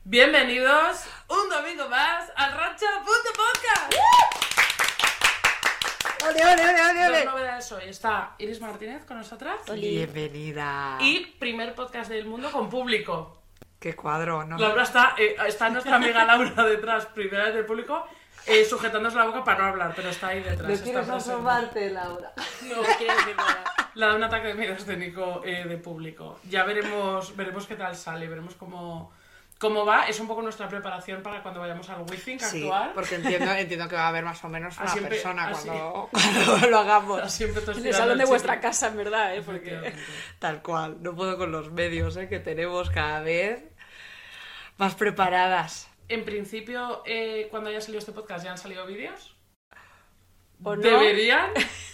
Bienvenidos un domingo más al Rancho.podcast. ¡Ole, ole, ole, ole! Dos novedades hoy. Está Iris Martínez con nosotras. Bienvenida. Y primer podcast del mundo con público. ¡Qué cuadro, ¿no? Laura está nuestra amiga Laura detrás, primera vez del público, sujetándose la boca para no hablar, pero está ahí detrás. No quieres asomarte, Laura. No quiere decir nada. Le da un ataque de miedo escénico de público. Ya veremos qué tal sale, veremos cómo va. Es un poco nuestra preparación para cuando vayamos al WeThink actual. Sí, porque entiendo que va a haber más o menos una Siempre, persona cuando lo hagamos. Siempre En el salón de vuestra casa, en verdad, porque... Tal cual, no puedo con los medios que tenemos cada vez más preparadas. En principio, cuando haya salido este podcast, ¿ya han salido vídeos? ¿O no? ¿Deberían?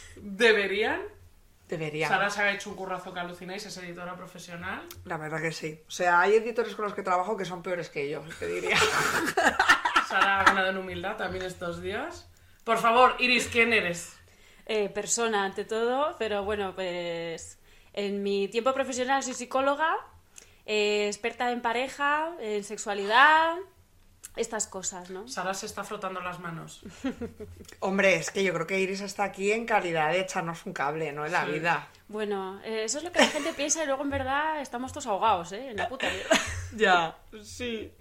Debería. Sara se ha hecho un currazo que alucináis, es editora profesional. La verdad que sí. O sea, hay editores con los que trabajo que son peores que yo, te diría. Sara ha ganado en humildad también estos días. Por favor, Iris, ¿quién eres? Persona, ante todo, pero bueno, pues... En mi tiempo profesional soy psicóloga, experta en pareja, en sexualidad... Estas cosas, ¿no? Sara se está frotando las manos. Hombre, es que yo creo que Iris está aquí en calidad de echarnos un cable, ¿no? En la vida. Bueno, eso es lo que la gente piensa y luego en verdad estamos todos ahogados, en la puta mierda. Ya, sí.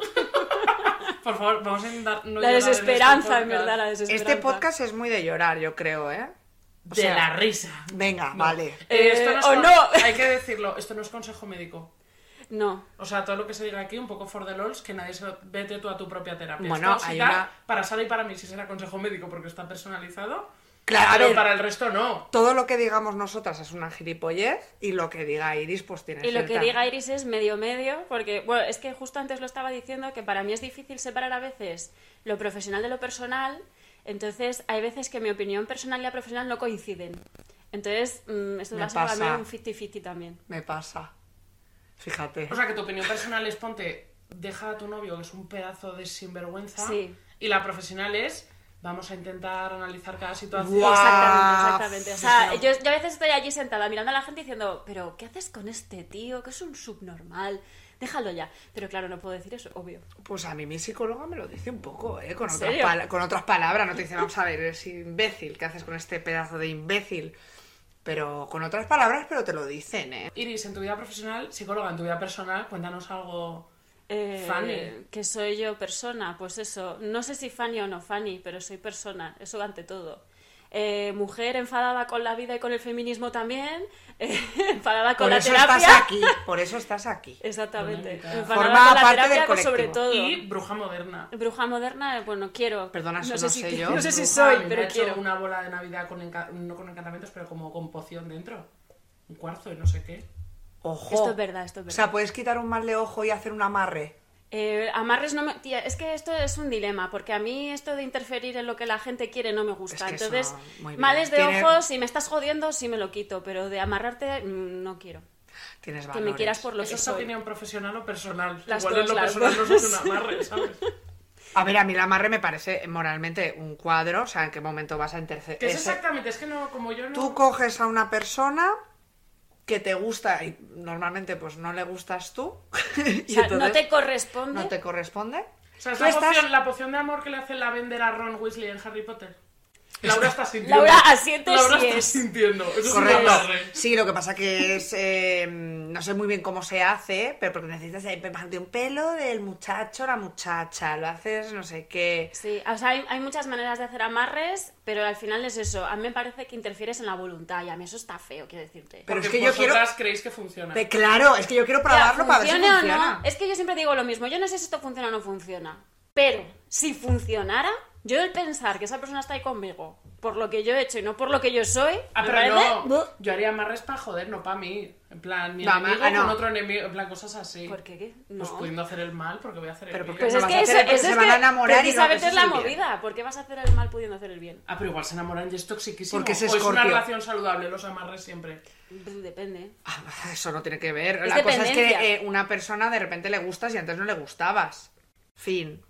Por favor, vamos a intentar no La llorar desesperanza, en en verdad, la desesperanza. Este podcast es muy de llorar, yo creo, ¿eh? O De sea, la risa. Venga, No. vale. Esto no es o no. Hay que decirlo, esto no es consejo médico. No. O sea, todo lo que se diga aquí, un poco for the lols, que nadie se lo... Vete tú a tu propia terapia. Bueno, Esto hay sí da una... para Sara y para mí sí será consejo médico porque está personalizado. Claro, a pero ver, para el resto no. todo lo que digamos nosotras es una gilipollez y lo que diga Iris pues tiene Y lo que cierta- diga Iris es medio, porque, bueno, es que justo antes lo estaba diciendo, que para mí es difícil separar a veces lo profesional de lo personal, entonces hay veces que mi opinión personal y la profesional no coinciden. Entonces, esto Me va a ser para pasa. mí un 50-50 también. Me pasa. Fíjate. O sea, que tu opinión personal es ponte, deja a tu novio, que es un pedazo de sinvergüenza. Sí. Y la profesional es, vamos a intentar analizar cada situación. Guau. Exactamente. O sea, Sí, sí, yo a veces estoy allí sentada mirando a la gente diciendo, pero ¿qué haces con este tío? Que es un subnormal. Déjalo ya. Pero claro, no puedo decir eso, obvio. Pues a mí mi psicóloga me lo dice un poco, con, ¿En otras serio? con otras palabras. No te dice, vamos a ver, eres imbécil, ¿qué haces con este pedazo de imbécil? Pero con otras palabras, pero te lo dicen, Iris, en tu vida profesional, psicóloga, en tu vida personal, cuéntanos algo funny. Que soy yo persona, pues eso. No sé si funny o no funny, pero soy persona, eso ante todo. Mujer enfadada con la vida y con el feminismo también, enfadada con Por la eso terapia. estás aquí, por eso estás aquí. Exactamente. Bonita. Enfadada Forma con la parte terapia, del pues, sobre colectivo. todo. Y bruja moderna. Bruja moderna, bueno, quiero. Perdona, eso no no sé sé si, yo. no sé si Bruja, a soy, mí me pero ha hecho quiero. una bola de Navidad no con encantamientos, pero como con poción dentro. Un cuarzo y no sé qué. Ojo. Esto es verdad, esto es O verdad. sea, puedes quitar un mal de ojo y hacer un amarre. Amarres no me... Tía, es que esto es un dilema, porque a mí esto de interferir en lo que la gente quiere no me gusta. Es que eso, Entonces, muy bien. males de Tiene- ojos, si me estás jodiendo, sí me lo quito, pero de amarrarte, no quiero. Tienes Que valores. me quieras por lo ¿Eso que es soy. opinión profesional o personal? Las Igual dos, en lo las personal dos. no es un amarre, ¿sabes? A ver, a mí el amarre me parece moralmente un cuadro, o sea, en qué momento vas a interceder. Que es exactamente, es que no, como yo no... Tú coges a una persona que te gusta y normalmente pues no le gustas tú. Y O sea, entonces no te corresponde. no te corresponde. O sea, es Tú la, estás- la poción de amor que le hace la vender a Ron Weasley en Harry Potter. Laura está sintiendo. Laura asiente Laura sí está es. sintiendo. Eso es un Correcto. amarre. Sí, lo que pasa que es... no sé muy bien cómo se hace, pero porque necesitas de un pelo del muchacho, la muchacha, lo haces no sé qué... Sí, o sea, hay muchas maneras de hacer amarres, pero al final es eso. A mí me parece que interfieres en la voluntad y a mí eso está feo, quiero decirte. Pero Porque es que yo quiero... vosotras creéis que funciona. Claro, es que yo quiero probarlo Ya, para ver si ¿funcione o funciona. no? Es que yo siempre digo lo mismo. Yo no sé si esto funciona o no funciona. Pero, si funcionara, yo el pensar que esa persona está ahí conmigo por lo que yo he hecho y no por lo que yo soy, Ah, me pero parece... no. Yo haría amarres para joder, no para mí. En plan, mi No, enemigo no. con otro enemigo. En plan, cosas así. ¿Por qué? ¿Qué? No. Pues pudiendo hacer el mal, porque voy a hacer el Pero bien. porque Pues no es vas que a hacer eso, el bien, eso se es van que a enamorar y precisamente luego es la eso es el bien. movida. ¿Por qué vas a hacer el mal pudiendo hacer el bien? Ah, pero igual se enamoran y es toxiquísimo. Porque es o es una Escorpio. relación saludable, los amarres siempre. Depende. Ah, eso no tiene que ver. Es La cosa es dependencia. que una persona de repente le gustas y antes no le gustabas. Fin.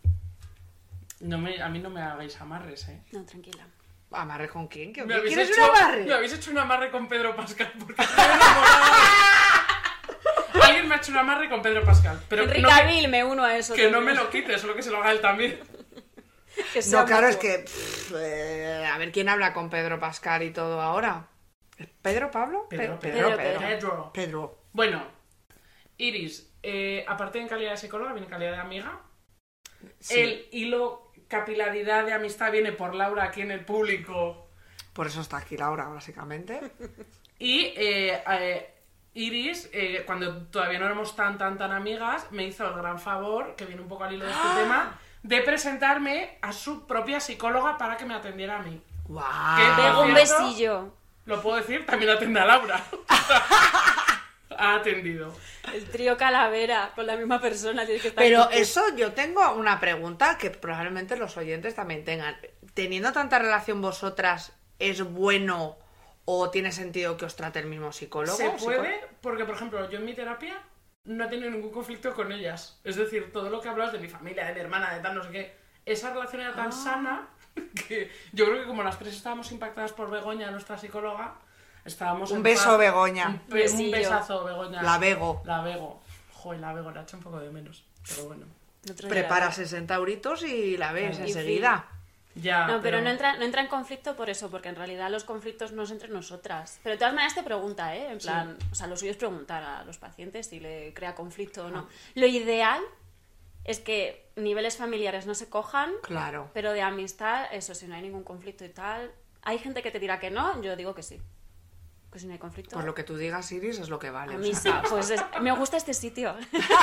A mí no me hagáis amarres, No, tranquila. ¿Amarre con quién? ¿Qué Me habéis quieres hecho- un amarre? Me habéis hecho un amarre con Pedro Pascal porque estoy enamorada. Alguien Cavill me ha hecho un amarre con Pedro Pascal. Pero Henry no Cavill, me uno a eso. que no también. me lo quite, solo que se lo haga él también. Que sea No, claro, es mutuo. que... a ver quién habla con Pedro Pascal y todo ahora. ¿Es ¿Pedro, Pablo? Pedro. Pedro. Bueno, Iris, aparte de en calidad de psicóloga, viene en calidad de amiga. Sí. El hilo capilaridad de amistad viene por Laura aquí en el público. Por eso está aquí Laura, básicamente. Y Iris, cuando todavía no éramos tan amigas, me hizo el gran favor, que viene un poco al hilo de este tema, de presentarme a su propia psicóloga para que me atendiera a mí. ¡Guau! ¿Qué? Pego un ¿Cierto? besillo. Lo puedo decir, también atiende a Laura. Ha atendido. El trío calavera con la misma persona. Tienes que estar Pero con- eso yo tengo una pregunta que probablemente los oyentes también tengan. Teniendo tanta relación vosotras, ¿es bueno o tiene sentido que os trate el mismo psicólogo? Se puede, porque por ejemplo, yo en mi terapia no he tenido ningún conflicto con ellas. Es decir, todo lo que hablas de mi familia, de mi hermana, de tal, no sé qué, esa relación era tan sana que yo creo que como las tres estábamos impactadas por Begoña, nuestra psicóloga, estábamos Un en beso, paz. Begoña. Un Besillo. besazo, Begoña. La Bego. La Bego. Joder, la Bego, la echo un poco de menos. Pero bueno. el otro día Prepara la- 60 euritos y la ves Claro. enseguida. Ya, No, pero no entra en conflicto por eso, porque en realidad los conflictos no es entre nosotras. Pero de todas maneras te pregunta, ¿eh? En plan, o sea, lo suyo es preguntar a los pacientes si le crea conflicto o no. Lo ideal es que niveles familiares no se cojan, Claro. pero de amistad, eso, si no hay ningún conflicto y tal. Hay gente que te dirá que no, yo digo que sí. Que si no hay conflicto. Pues lo que tú digas, Iris, es lo que vale. A o mí sea. sí, pues me gusta este sitio.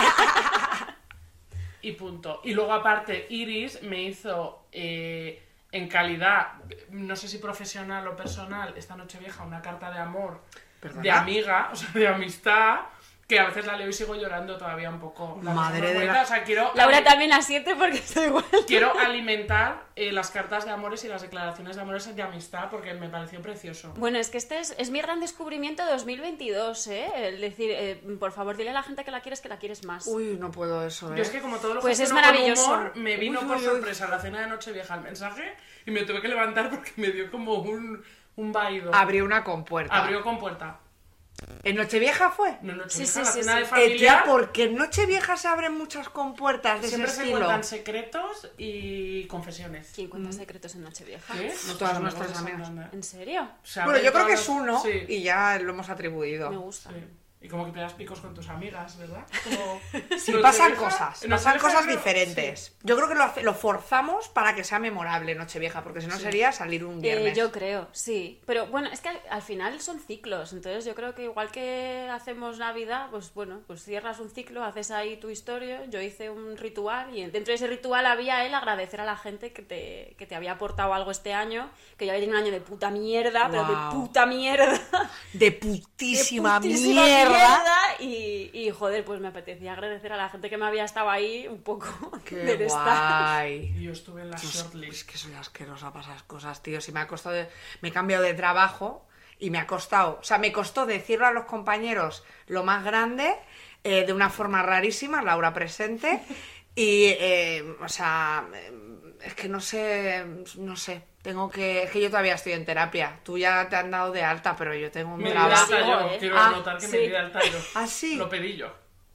Y punto. Y luego aparte, Iris me hizo en calidad, no sé si profesional o personal, esta Nochevieja una carta de amor, ¿Perdona? de amiga, o sea, de amistad, que a veces la leo y sigo llorando todavía un poco. Madre de la... la- O sea, quiero... Laura también asiente porque estoy igual. Quiero alimentar las cartas de amores y las declaraciones de amores de amistad porque me pareció precioso. Bueno, es que este es mi gran descubrimiento de 2022, ¿eh? El decir, por favor, dile a la gente que la quieres más. Uy, no puedo eso, ¿eh? Yo es que como todo lo Pues es gestiono con maravilloso. humor, me vino Uy, por uy, uy. sorpresa la cena de Nochevieja el mensaje y me tuve que levantar porque me dio como un vaído. Abrió una compuerta. Abrió con puerta. ¿En Nochevieja fue? No, Nochevieja, Sí, la sí, cena sí. de Tía, familia. porque en Nochevieja se abren muchas compuertas de ese Siempre se estilo. cuentan secretos y confesiones. ¿Quién cuenta secretos en Nochevieja? ¿Qué? Todas amigos nuestras de amigas. Santander. ¿En serio? Se Bueno, abren yo creo que todos es uno Sí. y ya lo hemos atribuido. Me gusta. Sí. Y como que te das picos con tus amigas, ¿verdad? Como... Sí, Nochevieja- pasan cosas, en pasan Nochevieja cosas creo- diferentes. sí. Yo creo que lo forzamos para que sea memorable Nochevieja, porque si no Sí. sería salir un viernes. Yo creo, sí. Pero bueno, es que al final son ciclos. Entonces yo creo que igual que hacemos Navidad, pues bueno, pues cierras un ciclo, haces ahí tu historia. Yo hice un ritual y dentro de ese ritual había el agradecer a la gente que te había aportado algo este año, que yo había tenido un año de puta mierda, pero de Guau. puta mierda. De putísima, de putísima mierda. Y joder, pues me apetecía agradecer a la gente que me había estado ahí un poco Qué de estar. guay. Y yo estuve en la Es shortlist. que soy asquerosa para esas cosas, tío. Si me ha costado... Me he cambiado de trabajo y me ha costado... O sea, me costó decirlo a los compañeros lo más grande, de una forma rarísima, Laura presente. Y, o sea, es que no sé... Tengo que... Es que yo todavía estoy en terapia. Tú ya te han dado de alta, pero yo tengo un Me di de trabajo... alta yo. ¿eh? Quiero Ah, anotar que me sí. di de alta yo. ¿Ah, sí? Lo pedí yo.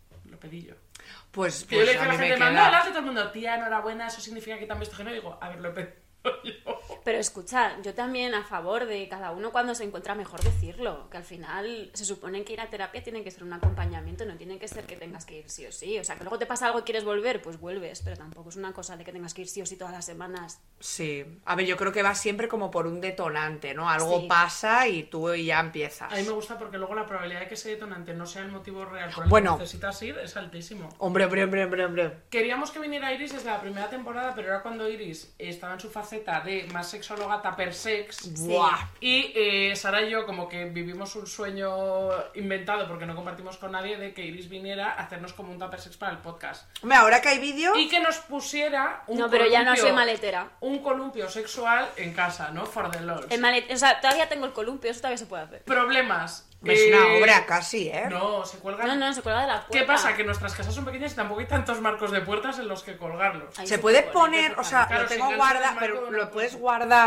Pues, Que yo le pues dije a a la mí me gente, manda queda... adelante todo el mundo, tía, enhorabuena, eso significa que también estoy genial. Y digo, a ver, lo he pedido yo. Pero escucha, yo también a favor de cada uno cuando se encuentra mejor decirlo, que al final se supone que ir a terapia tiene que ser un acompañamiento, no tiene que ser que tengas que ir sí o sí, o sea, que luego te pasa algo y quieres volver, pues vuelves, pero tampoco es una cosa de que tengas que ir sí o sí todas las semanas. Sí. A ver, yo creo que va siempre como por un detonante, ¿no? Algo Sí. pasa y tú ya empiezas. A mí me gusta porque luego la probabilidad de que ese detonante no sea el motivo real por el Bueno. que necesitas ir es altísimo. Hombre. Queríamos que viniera Iris desde la primera temporada, pero era cuando Iris estaba en su faceta de más sexóloga tupper sex. Buah. Y Sara y yo como que vivimos un sueño inventado porque no compartimos con nadie de que Iris viniera a hacernos como un tupper sex para el podcast. Hombre, ahora que hay vídeo... Y que nos pusiera un No, pero ya no columpio- soy maletera. Un columpio sexual en casa, ¿no? For the lols. O sea, todavía tengo el columpio, eso todavía se puede hacer. Problemas. Es una obra casi, ¿eh? No, se cuelgan. No, se cuelga de la puerta. ¿Qué pasa? Que nuestras casas son pequeñas y tampoco hay tantos marcos de puertas en los que colgarlos. Ahí Se puede poner, perfectamente. o sea, Claro, lo si tengo yo guardado, desmarco pero una lo puedes cosa. guardar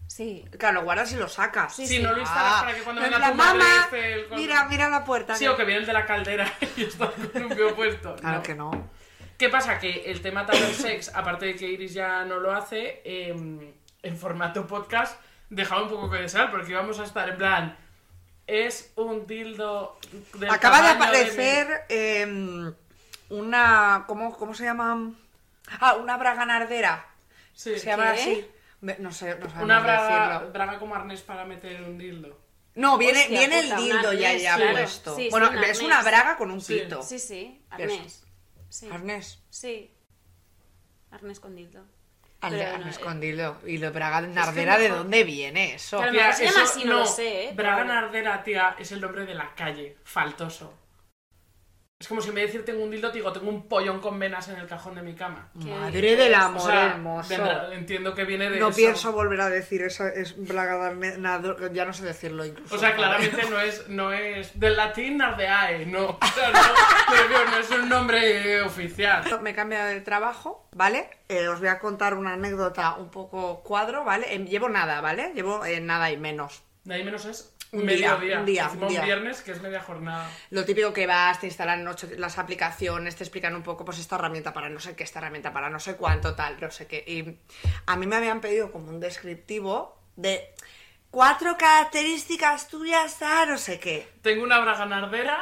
Sí. Claro, lo guardas y lo sacas. Sí, Si no lo instalas para que cuando En venga plan, tu madre mamá, esté el mira la puerta. Sí, o que viene el de la caldera y está con un pie puesto. Claro No. que no. ¿Qué pasa? Que el tema Tupper Sex, aparte de que Iris ya no lo hace, en formato podcast, dejaba un poco que desear, porque íbamos a estar en plan... Es un dildo del Acaba de tamaño aparecer una... ¿Cómo se llama? Una braga nardera. Sí. Se llama ¿Qué? así. No sé Una decirlo. braga como arnés para meter un dildo. No, viene Hostia el puta, un dildo ya arnés, claro. puesto. Sí, Bueno, sí, un es arnés. una braga con un Sí. pito. Sí, arnés. Sí. Arnés. Sí. Arnés con dildo. Arnés con dildo. Y lo braga nardera, ¿de mejor- dónde viene eso? Claro, Tía, se llama así, no lo sé, Braga pero- Nardera, tía, es el nombre de la calle. Faltoso. Es como si en vez de decir tengo un dildo, te digo tengo un pollón con venas en el cajón de mi cama. ¿Qué Madre del dices? amor O sea, hermoso. entiendo que viene de No eso. pienso volver a decir eso, es braga ya no sé decirlo incluso. O sea, claramente no es del latín nardeae, no. O sea, no es un nombre oficial. Me he cambiado de trabajo, ¿vale? Os voy a contar una anécdota un poco cuadro, ¿vale? Llevo nada, ¿vale? Llevo nada y menos. De ahí menos es Un medio día, día. un Encima día. un viernes, que es media jornada. Lo típico que vas, te instalan las aplicaciones, te explican un poco, pues esta herramienta para no sé qué, esta herramienta para no sé cuánto, tal, no sé qué. Y a mí me habían pedido como un descriptivo de 4 características tuyas, no sé qué. Tengo una braga nardera.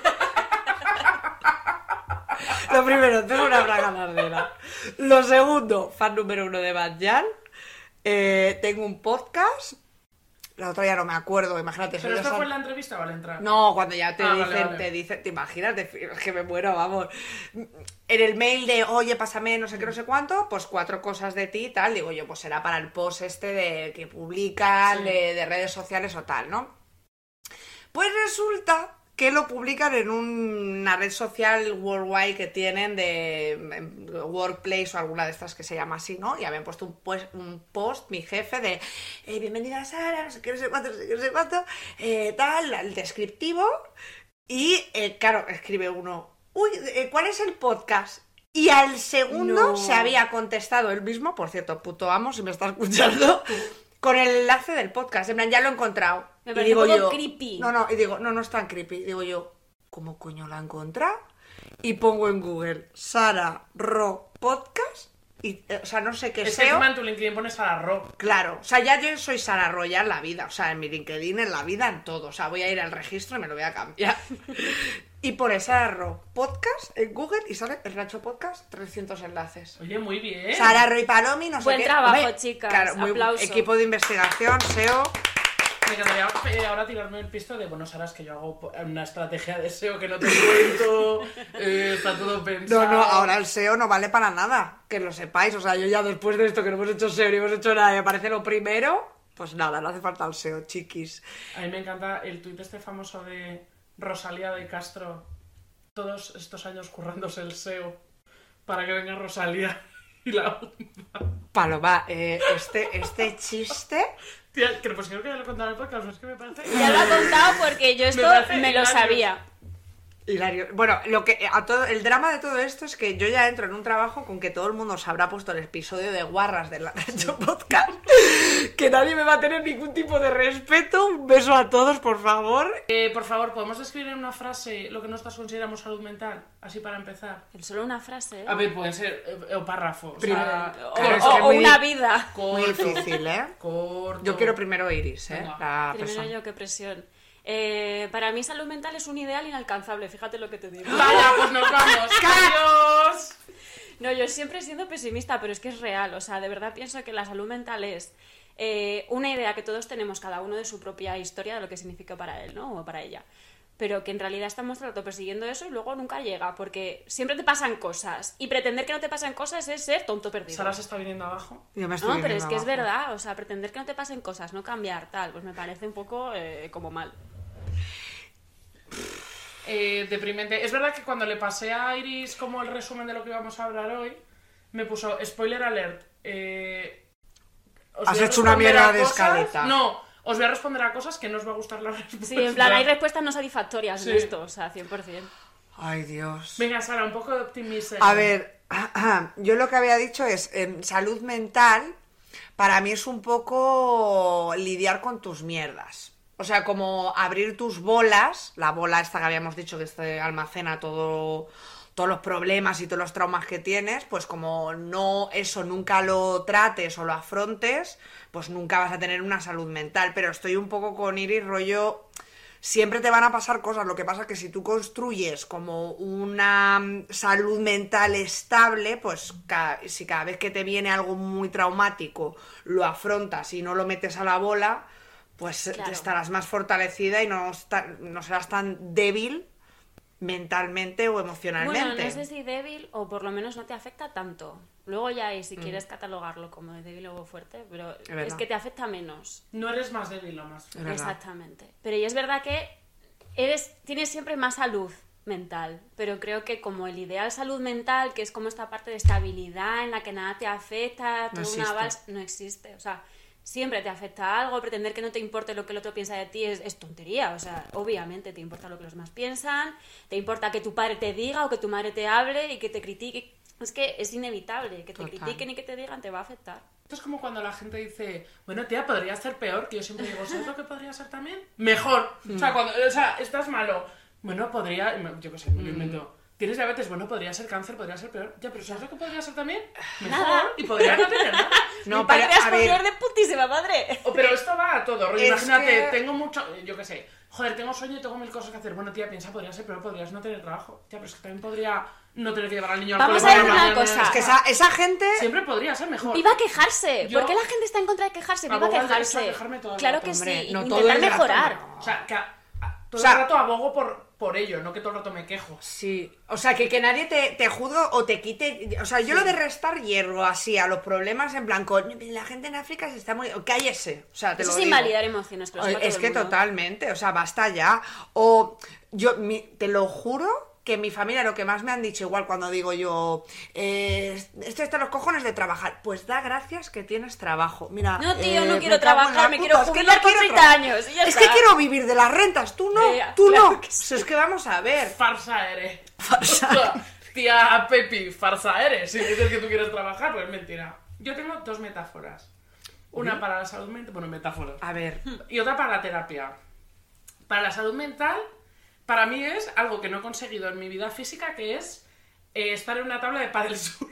Lo primero, tengo una braga nardera. Lo segundo, fan número 1 de Bad Yal. Tengo un podcast. La otra ya no me acuerdo, imagínate. ¿Pero soy esto esa- fue en la entrevista o al entrar? No, cuando ya te Ah, dicen, vale, vale. te dicen, te imaginas, es que me muero, vamos. En el mail de, oye, pásame no sé qué, no sé cuánto, pues 4 cosas de ti y tal, digo yo, pues será para el post este de que publican, Sí. de redes sociales o tal, ¿no? Pues resulta que lo publican en una red social worldwide que tienen de Workplace o alguna de estas que se llama así, ¿no? Y habían puesto un post, mi jefe, de bienvenida Sara, no sé qué, no sé cuánto, no sé qué, no sé cuánto, tal, el descriptivo. Y, claro, escribe uno, uy, ¿cuál es el podcast? Y al segundo No. se había contestado él mismo, por cierto, puto amo, si me está escuchando, con el enlace del podcast. En plan, ya lo he encontrado. Me Y parece digo un poco yo, creepy. No, y digo, no es tan creepy. Digo yo, ¿cómo coño la he encontrado? Y pongo en Google Sara Ro Podcast. Y, o sea, no sé qué Es que SEO. encima en tu LinkedIn pones a la rock. Claro, o sea, ya yo soy Sara Ro ya en la vida. O sea, en mi LinkedIn, en la vida, en todo. O sea, voy a ir al registro y me lo voy a cambiar. Y pone Sara Ro Podcast en Google y sale el Racho Podcast, 300 enlaces. Oye, muy bien. Sara Ro y Palomi, no sé Buen qué. trabajo, chicas. Claro, Aplauso. equipo de investigación, SEO. Me encantaría ahora tirarme el pisto de, bueno, Sara, es que yo hago una estrategia de SEO que no te cuento, está todo pensado. No, ahora el SEO no vale para nada, que lo sepáis. O sea, yo ya después de esto que no hemos hecho SEO ni hemos hecho nada y aparece lo primero, pues nada, no hace falta el SEO, chiquis. A mí me encanta el tuit este famoso de Rosalía de Castro, todos estos años currándose el SEO para que venga Rosalía y la... Paloma, este chiste... Tía, pues creo que ya lo he contado en el podcast, es que me parece... Ya lo ha contado porque yo esto parece me lo hilario. sabía. Hilario. Bueno, el drama de todo esto es que yo ya entro en un trabajo con que todo el mundo se habrá puesto el episodio de Guarras del Racho Podcast, que nadie me va a tener ningún tipo de respeto. Un beso a todos, por favor. Por favor, ¿podemos describir en una frase lo que nosotros consideramos salud mental? Así para empezar. Solo una frase, ¿eh? A ver, pueden ser o párrafos. O, Primero, sea, O, claro, es o- que o muy una vida. Muy corto, difícil, ¿eh? corto. Yo quiero primero Iris, Venga. la Primero persona. yo, qué presión. Para mí salud mental es un ideal inalcanzable, fíjate lo que te digo. Vaya, pues nos vamos. ¡Adiós! No, yo siempre siendo pesimista, pero es que es real. O sea, de verdad pienso que la salud mental es una idea que todos tenemos, cada uno de su propia historia, de lo que significa para él, ¿no? O para ella. Pero que en realidad estamos todo el rato persiguiendo eso y luego nunca llega, porque siempre te pasan cosas. Y pretender que no te pasan cosas es ser tonto perdido. Sara se está viniendo abajo. Yo me estoy No, pero viniendo es que es abajo. verdad. O sea, pretender que no te pasen cosas, no cambiar, tal, pues me parece un poco como mal. Deprimente. Es verdad que cuando le pasé a Iris como el resumen de lo que íbamos a hablar hoy, me puso spoiler alert. os Has voy a hecho una responder mierda a de cosas- escaleta. No, os voy a responder a cosas que no os va a gustar la respuesta. Sí, en plan, hay respuestas no satisfactorias Sí. en esto, o sea, 100%. Ay, Dios. Venga, Sara, un poco de optimismo. A ver, yo lo que había dicho es, en salud mental, Para mí es un poco lidiar con tus mierdas. O sea, como abrir tus bolas, la bola esta que habíamos dicho que se almacena todos los problemas y todos los traumas que tienes, pues como no eso nunca lo trates o lo afrontes, pues nunca vas a tener una salud mental. Pero estoy un poco con Iris rollo... Siempre te van a pasar cosas, lo que pasa es que si tú construyes como una salud mental estable, pues si cada vez que te viene algo muy traumático lo afrontas y no lo metes a la bola, pues Claro. estarás más fortalecida y no serás tan débil mentalmente o emocionalmente. Bueno, no sé si débil o por lo menos no te afecta tanto. Luego ya hay, si quieres catalogarlo como de débil o fuerte, pero verdad. es que te afecta menos. No eres más débil o más. Es verdad. Exactamente. Pero y es verdad que tienes siempre más salud mental, pero creo que como el ideal salud mental, que es como esta parte de estabilidad en la que nada te afecta, No todo una existe. vals, no existe. O sea, siempre te afecta algo, pretender que no te importe lo que el otro piensa de ti es tontería. O sea, obviamente te importa lo que los demás piensan, te importa que tu padre te diga o que tu madre te hable y que te critique. Es que es inevitable, que te Total. critiquen y que te digan te va a afectar. Esto es como cuando la gente dice, bueno, tía, podría ser peor, que yo siempre digo, ¿sabes lo que podría ser también? Mejor. O sea, estás malo. Bueno, podría, yo qué sé, me lo invento. ¿Tienes diabetes? Bueno, podría ser cáncer, podría ser peor. Ya, pero ¿sabes lo que podría ser también? Mejor. Nada. Y podría no tener nada. No, Mi padre pero, es a ver, de putísima madre. Pero esto va a todo. rollo, Es Imagínate, que- tengo mucho, yo qué sé, joder, tengo sueño y tengo mil cosas que hacer. Bueno, tía, piensa, podría ser peor, podrías no tener trabajo. Tía, pero es que también podría no tener que llevar al niño al Vamos cole a por ver la una mañana. cosa. es que esa gente... Siempre podría ser mejor. Viva a quejarse. Yo- ¿Por qué la gente está en contra de quejarse? Viva a Abogo al derecho a quejarse. quejarme todo el Claro rato, que hombre. sí. No todo Intentar el rato, mejorar. no. O sea, que todo O sea- el rato abogo por ello, no que todo el rato me quejo. Sí, o sea, que nadie te juzgue o te quite... O sea, yo lo de restar hierro así a los problemas en plan, la gente en África se está muy... Cállese, o sea, te Eso lo es digo. invalidar emociones. Que lo sepa todo Es el que mundo. totalmente, o sea, basta ya. O te lo juro que en mi familia lo que más me han dicho, igual cuando digo yo, esto está en los cojones de trabajar, pues da gracias que tienes trabajo. Mira, No, tío, no me quiero cago en la trabajar, me puta, quiero es que jubilar con quiero 30 trabajar. años y ya Es está. que quiero vivir de las rentas, tú no, tú claro no. que sí. Pues es que vamos a ver. Farsa eres. Farsa. Tía Pepi, farsa eres. Si dices que tú quieres trabajar, pues es mentira. Yo tengo dos metáforas. Una para la salud mental, bueno, metáforas. A ver, Y otra para la terapia. Para la salud mental, para mí es algo que no he conseguido en mi vida física, que es estar en una tabla de paddle surf.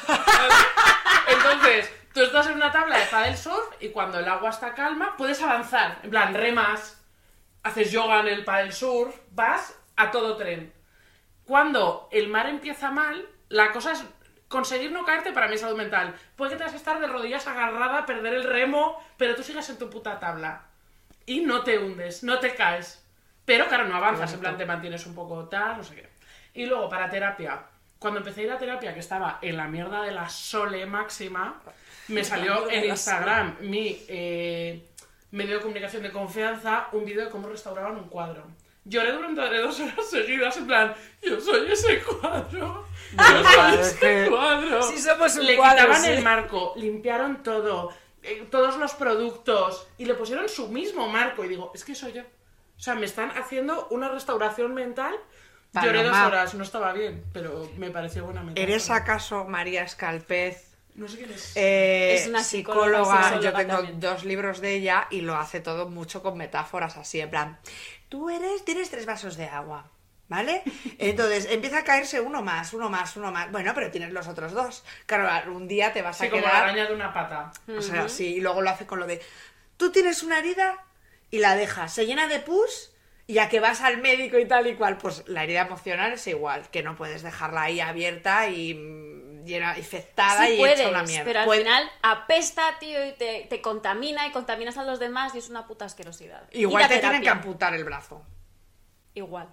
Entonces, tú estás en una tabla de paddle surf y cuando el agua está calma, puedes avanzar. En plan, remas, haces yoga en el paddle surf, vas a todo tren. Cuando el mar empieza mal, la cosa es conseguir no caerte para mi salud mental. Puede que tengas que estar de rodillas agarrada, perder el remo, pero tú sigues en tu puta tabla. Y no te hundes, no te caes. Pero claro, no avanzas, en plan te mantienes un poco tal, no sé qué. Y luego, para terapia. Cuando empecé a ir a terapia, que estaba en la mierda de la sole máxima, me salió en Instagram mi medio de comunicación de confianza un vídeo de cómo restauraban un cuadro. Lloré durante 2 horas seguidas, en plan, yo soy ese cuadro. Yo soy ese cuadro. Sí, somos un Le cuadro, quitaban sí. el marco, limpiaron todo, todos los productos, y le pusieron su mismo marco. Y digo, es que soy yo. O sea, me están haciendo una restauración mental. Lloré 2 Paloma. horas, no estaba bien, pero me pareció buena metáfora. ¿eres acaso María Escalpez? No sé quién es. Es una psicóloga, Yo sexóloga tengo también. 2 libros de ella y lo hace todo mucho con metáforas así, en plan, tienes 3 vasos de agua, ¿vale? Entonces empieza a caerse uno más. Bueno, pero tienes los otros 2. Claro, un día te vas Sí, a como la quedar... araña de una pata. O sea, sí, y luego lo hace con lo de, tú tienes una herida y la dejas, se llena de pus y ya que vas al médico y tal y cual, pues la herida emocional es igual, que no puedes dejarla ahí abierta y llena, infectada Sí y puedes, hecha una mierda. pero al Puede- final apesta, tío, y te contamina y contaminas a los demás y es una puta asquerosidad. Igual Ir a te tienen que terapia. amputar el brazo. Igual.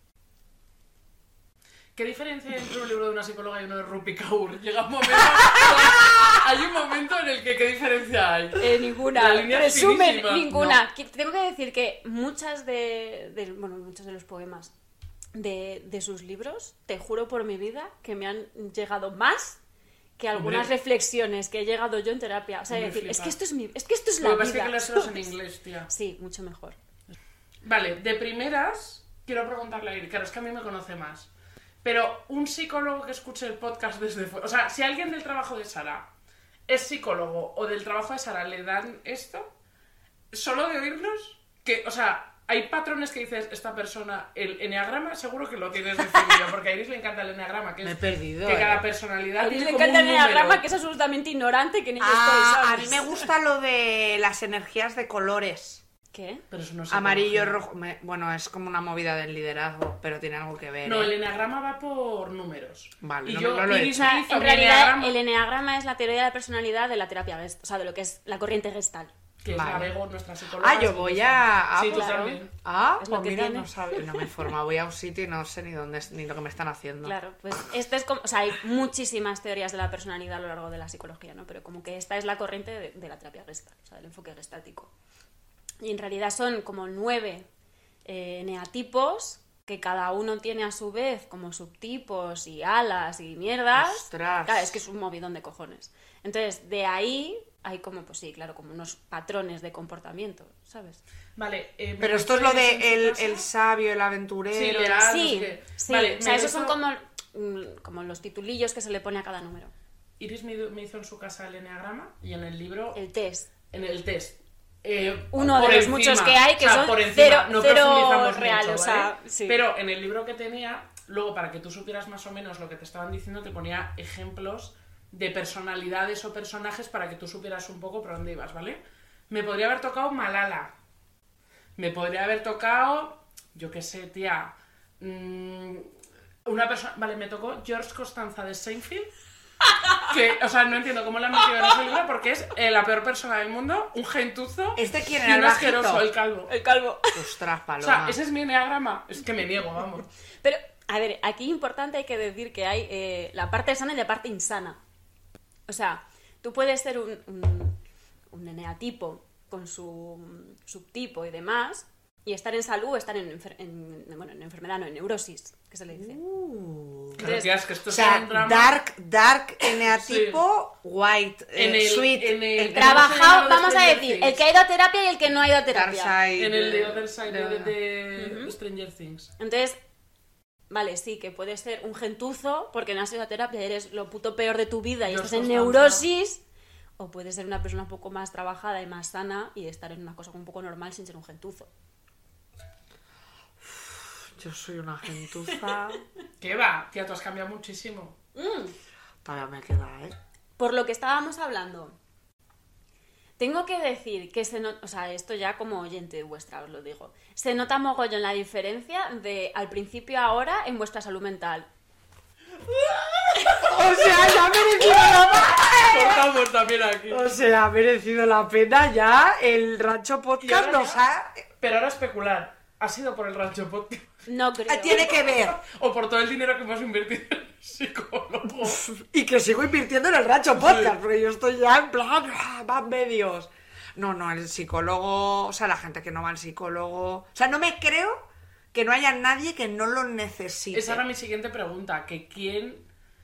¿Qué diferencia hay entre un libro de una psicóloga y uno de Rupi Kaur? Llega un momento... hay un momento en el que ¿qué diferencia hay? Ninguna. La línea es Resumen, finísima. ninguna. Tengo que decir que muchos de los poemas de sus libros, te juro por mi vida, que me han llegado más que algunas Hombre. reflexiones que he llegado yo en terapia. O sea, Me decir, flipa. es que esto es Lo la que pasa es vida. que los en ¿sabes? inglés, tía. Sí, mucho mejor. Vale, de primeras, quiero preguntarle a Iris, claro, es que a mí me conoce más. Pero un psicólogo que escuche el podcast desde fuera... O sea, si alguien del trabajo de Sara es psicólogo o del trabajo de Sara le dan esto, solo de oírnos, que, o sea, hay patrones que dices, esta persona, el eneagrama seguro que lo tienes definido, porque a Iris le encanta el eneagrama, que Me he es perdido, que cada personalidad A Iris tiene le como encanta el un número. enneagrama, que es absolutamente ignorante, que ni yo estoy, A ¿sabes? mí me gusta lo de las energías de colores. ¿Qué? Pero eso no sé Amarillo, cómo. rojo... Bueno, es como una movida del liderazgo, pero tiene algo que ver. No, ¿eh? el eneagrama va por números. Vale, y no- yo, no lo he Iris O sea, me hizo en mi realidad, eneagrama, el enneagrama es la teoría de la personalidad de la terapia Gestalt, o sea, de lo que es la corriente Gestalt. que es Vale. la Bego, nuestra psicóloga. Ah, yo sí, voy sí. a... Sí, tú pues- también. Ah, Es lo pues que mira, tiene. no sabía, no me informa. Voy a un sitio y no sé ni dónde ni lo que me están haciendo. Claro, pues esto es como, o sea, hay muchísimas teorías de la personalidad a lo largo de la psicología, ¿no? Pero como que esta es la corriente de la terapia Gestalt, o sea, del enfoque gestáltico. Y en realidad son como 9 eneatipos que cada uno tiene a su vez como subtipos y alas y mierdas. Ostras. Claro, es que es un movidón de cojones. Entonces, de ahí hay como, pues sí, claro, como unos patrones de comportamiento, ¿sabes? Vale. Pero me esto es meto lo en de su casa. el sabio, el Sí, aventurero... leal, no Sí, sé qué. sí. Vale, O sea, me esos son meto- como los titulillos que se le pone a cada número. Iris me hizo en su casa el eneagrama y en el libro, El test. en el test. Uno por de los encima, muchos que hay, que o sea, son por encima, cero- no cero profundizamos real, mucho, o sea, ¿vale? sí. Pero en el libro que tenía, luego para que tú supieras más o menos lo que te estaban diciendo, te ponía ejemplos de personalidades o personajes para que tú supieras un poco por dónde ibas, ¿vale? Me podría haber tocado Malala. Me podría haber tocado, yo qué sé, tía, una persona... Vale, me tocó George Costanza de Seinfeld. Que, o sea, no entiendo cómo la han metido en ese libro porque es la peor persona del mundo, un gentuzo ¿Este quién y era, un el bajito? asqueroso, el calvo. El calvo. Ostras, O Paloma. sea, ese es mi eneagrama. Es que me niego, vamos. Pero, a ver, aquí importante hay que decir que hay la parte sana y la parte insana. O sea, tú puedes ser un eneatipo con su subtipo y demás y estar en salud o estar en enfermedad, no, en neurosis, que se le dice. Claro, tía, es que esto O sea, es un drama. dark eneatipo, white, sweet, en Trabajado, ¿cómo se llama lo de vamos a Stranger decir, Things? el que ha ido a terapia y el que no ha ido a terapia. Darkside, En el de Other Side de- de Stranger Things. Entonces, vale, sí, que puedes ser un gentuzo porque no has ido a terapia y eres lo puto peor de tu vida y Dios, estás en Constanza. neurosis. O puedes ser una persona un poco más trabajada y más sana y estar en una cosa un poco normal sin ser un gentuzo. Yo soy una gentuza. ¿Qué va? Tía, tú has cambiado muchísimo. Todavía me queda, ¿eh? Por lo que estábamos hablando, tengo que decir que o sea, esto ya como oyente vuestra os lo digo, se nota mogollón la diferencia de al principio a ahora en vuestra salud mental. O sea, ya ha merecido la pena. Cortamos también aquí. O sea, ha merecido la pena ya. El Rancho Y Podcast ahora nos ya- ha... Pero ahora especular. ¿Ha sido por el Rancho Podcast? No creo. Tiene que ver. ¿O por todo el dinero que hemos invertido en el psicólogo? Y que sigo invirtiendo en el Rancho Podcast, porque yo estoy ya en plan, van medios. No, el psicólogo, o sea, la gente que no va al psicólogo... O sea, no me creo que no haya nadie que no lo necesite. Esa era mi siguiente pregunta. Que quién...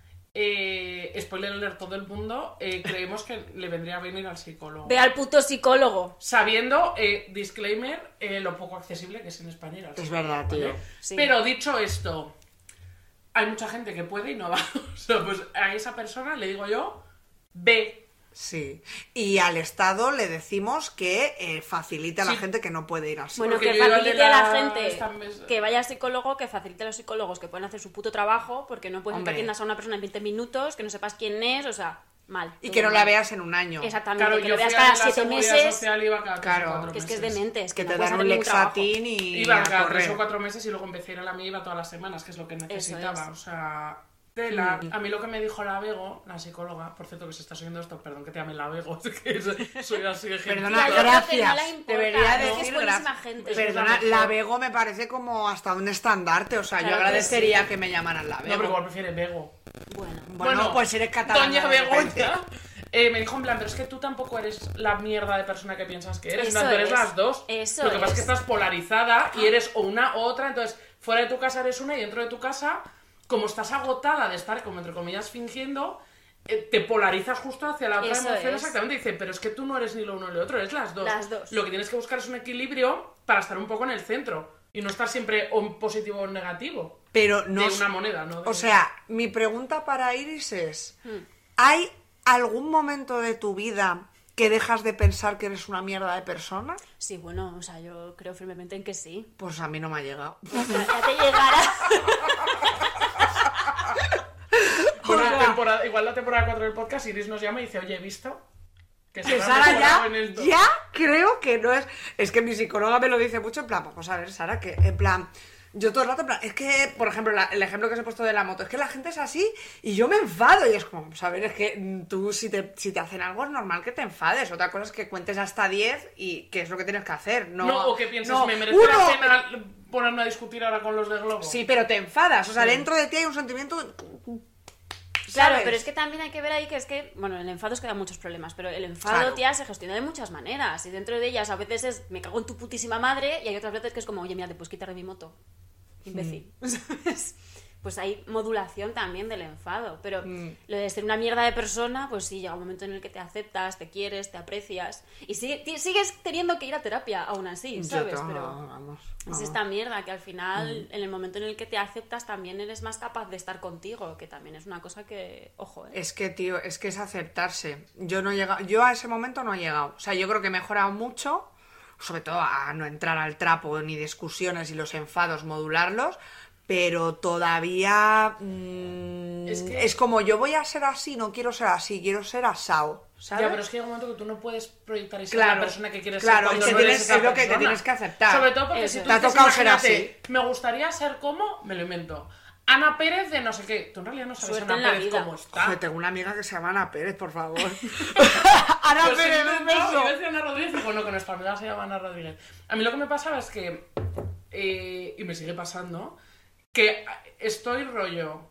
spoiler alert, todo el mundo creemos que le vendría bien ir al psicólogo. Ve al puto psicólogo. Sabiendo, disclaimer, lo poco accesible que es en España ir al Es psicólogo, verdad, tío. ¿vale? Sí. Pero dicho esto, hay mucha gente que puede y no va. O sea, pues a esa persona le digo yo, ve. Sí. Y al Estado le decimos que facilite a la Sí. gente que no puede ir al psicólogo. Bueno, Porque que yo iba al de facilite a la la- gente esta mesa. que vaya al psicólogo, que facilite a los psicólogos que pueden hacer su puto trabajo, porque no puedes que Hombre. atiendas a una persona en 20 minutos, que no sepas quién es, o sea, mal. Y todo que no la mal. veas en un año. Exactamente, Claro, que yo lo veas fui a cada la 7 Seguridad meses, Social, iba cada 3 Claro, o 4 que es que es meses. demente, es Que que te no dan puedes un hacer ningún trabajo. Lexatin y Iba a cada 3 correr. o 4 meses y luego empecé a ir a la mía, iba todas las semanas, que es lo que necesitaba. es. O sea, tela. A mí lo que me dijo la Bego, la psicóloga, por cierto que se está oyendo esto, perdón que te llame la Bego, es que soy así de gente. Perdona, Tía, yo creo que gracias. no le importa, Debería es que es decir buenísima gracias. gente. Perdona, Es la la mejor. Bego me parece como hasta un estandarte. O sea, yo Claro que agradecería sí. que me llamaran la No, Bego. pero igual prefiere Bego. Bueno, Bueno, pues eres catalana. Doña de repente. Begoña. Me dijo en plan, pero es que tú tampoco eres la mierda de persona que piensas que eres. Eso No, tú eres es. las dos. Eso Lo que pasa es que es. estás polarizada y eres o una o otra. Entonces, fuera de tu casa eres una y dentro de tu casa, como estás agotada de estar, como entre comillas, fingiendo, te polarizas justo hacia la otra Eso emoción. es. Exactamente. Dice, pero es que tú no eres ni lo uno ni lo otro, eres las dos. Las dos. Lo que tienes que buscar es un equilibrio para estar un poco en el centro y no estar siempre o en positivo o en negativo. Pero no. De una moneda, ¿no? O sea, mi pregunta para Iris es: ¿hay algún momento de tu vida que dejas de pensar que eres una mierda de persona? Sí, bueno, o sea, yo creo firmemente en que sí. Pues a mí no me ha llegado. Ya te llegará. Bueno, igual la temporada 4 del podcast, Iris nos llama y dice, oye, he visto que Que Sara Sara mejorado en esto. ya creo que no es... Es que mi psicóloga me lo dice mucho, en plan, vamos a ver, Sara, que en plan... Yo todo el rato, en plan, es que, por ejemplo, el ejemplo que os he puesto de la moto, es que la gente es así y yo me enfado. Y es como, vamos a ver, es que tú si te hacen algo es normal que te enfades. Otra cosa es que cuentes hasta 10 y que es lo que tienes que hacer. No, O que pienses, no, me merece la uno, pena ponerme a discutir ahora con los de Globo. Sí, pero te enfadas. O sea, Sí. dentro de ti hay un sentimiento... Claro, ¿sabes? pero es que también hay que ver ahí que es que, bueno, el enfado es que da muchos problemas, pero el enfado, Claro. tía, se gestiona de muchas maneras. Y dentro de ellas a veces es, me cago en tu putísima madre, y hay otras veces que es como, oye, mira, te puedes quitar de mi moto. Imbécil. ¿Sabes? Pues hay modulación también del enfado. Pero lo de ser una mierda de persona, pues sí, llega un momento en el que te aceptas, te quieres, te aprecias. Y sigues teniendo que ir a terapia aún así, ¿sabes? Pero Vamos. es esta mierda que al final, en el momento en el que te aceptas, también eres más capaz de estar contigo, que también es una cosa que, ojo, Es que, tío, es que es aceptarse. Yo no he llegado, yo a ese momento no he llegado. O sea, yo creo que he mejorado mucho, sobre todo a no entrar al trapo ni discusiones y los enfados, modularlos, pero todavía es como yo voy a ser así, no quiero ser así, quiero ser asao, ¿sabes? Ya, pero es que llega un momento que tú no puedes proyectar y ser Claro, la persona que quieres claro, ser cuando y no te eres tienes- esa es lo que te persona. tienes que aceptar. Sobre todo porque Eso. si tú Te ha dices, tocado ser imagínate, así. me gustaría ser como, me lo invento, Ana Pérez de no sé qué. Tú en realidad no sabes Suerte Ana en la Pérez vida. cómo está. Joder, tengo una amiga que se llama Ana Pérez, por favor. Ana Pues Pérez, he un intentado, beso. iba a decir Ana Rodríguez, digo, no, que nuestra amiga se llama Ana Rodríguez. A mí lo que me pasaba es que, y me sigue pasando, que estoy rollo,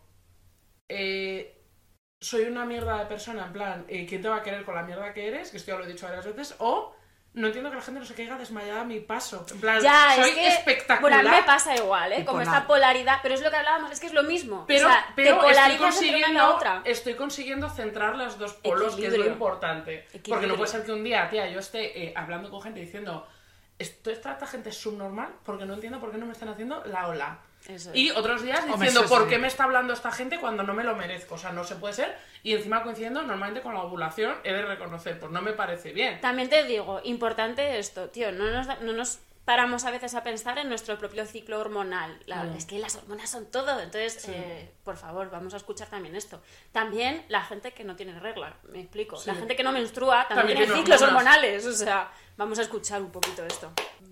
soy una mierda de persona, en plan, ¿quién te va a querer con la mierda que eres? Que esto ya lo he dicho varias veces, o no entiendo que la gente no se caiga desmayada a mi paso. En plan, ya, soy es que, espectacular. bueno, a mí me pasa igual, Y como polar. esta polaridad, pero es lo que hablábamos, es que es lo mismo. Pero, o sea, te pero polarizas entre una y la otra. estoy consiguiendo centrar las dos polos, que es lo Equilibrio. importante. Porque Equilibrio. no puede ser que un día, tía, yo esté hablando con gente diciendo, esta gente es subnormal porque no entiendo por qué no me están haciendo la ola. Eso es. Y otros días Hombre, diciendo, eso ¿por sí. qué me está hablando esta gente cuando no me lo merezco? O sea, no se puede ser. Y encima coincidiendo normalmente con la ovulación, he de reconocer, pues no me parece bien. También te digo, importante esto, tío, no nos paramos a veces a pensar en nuestro propio ciclo hormonal. Es que las hormonas son todo, entonces, por favor, vamos a escuchar también esto. También la gente que no tiene regla, me explico. Sí. La gente que no menstrua también, También tiene tiene ciclos hormonas. hormonales, o sea, vamos a escuchar un poquito esto.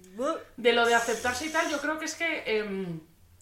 De lo de aceptarse y tal, yo creo que es que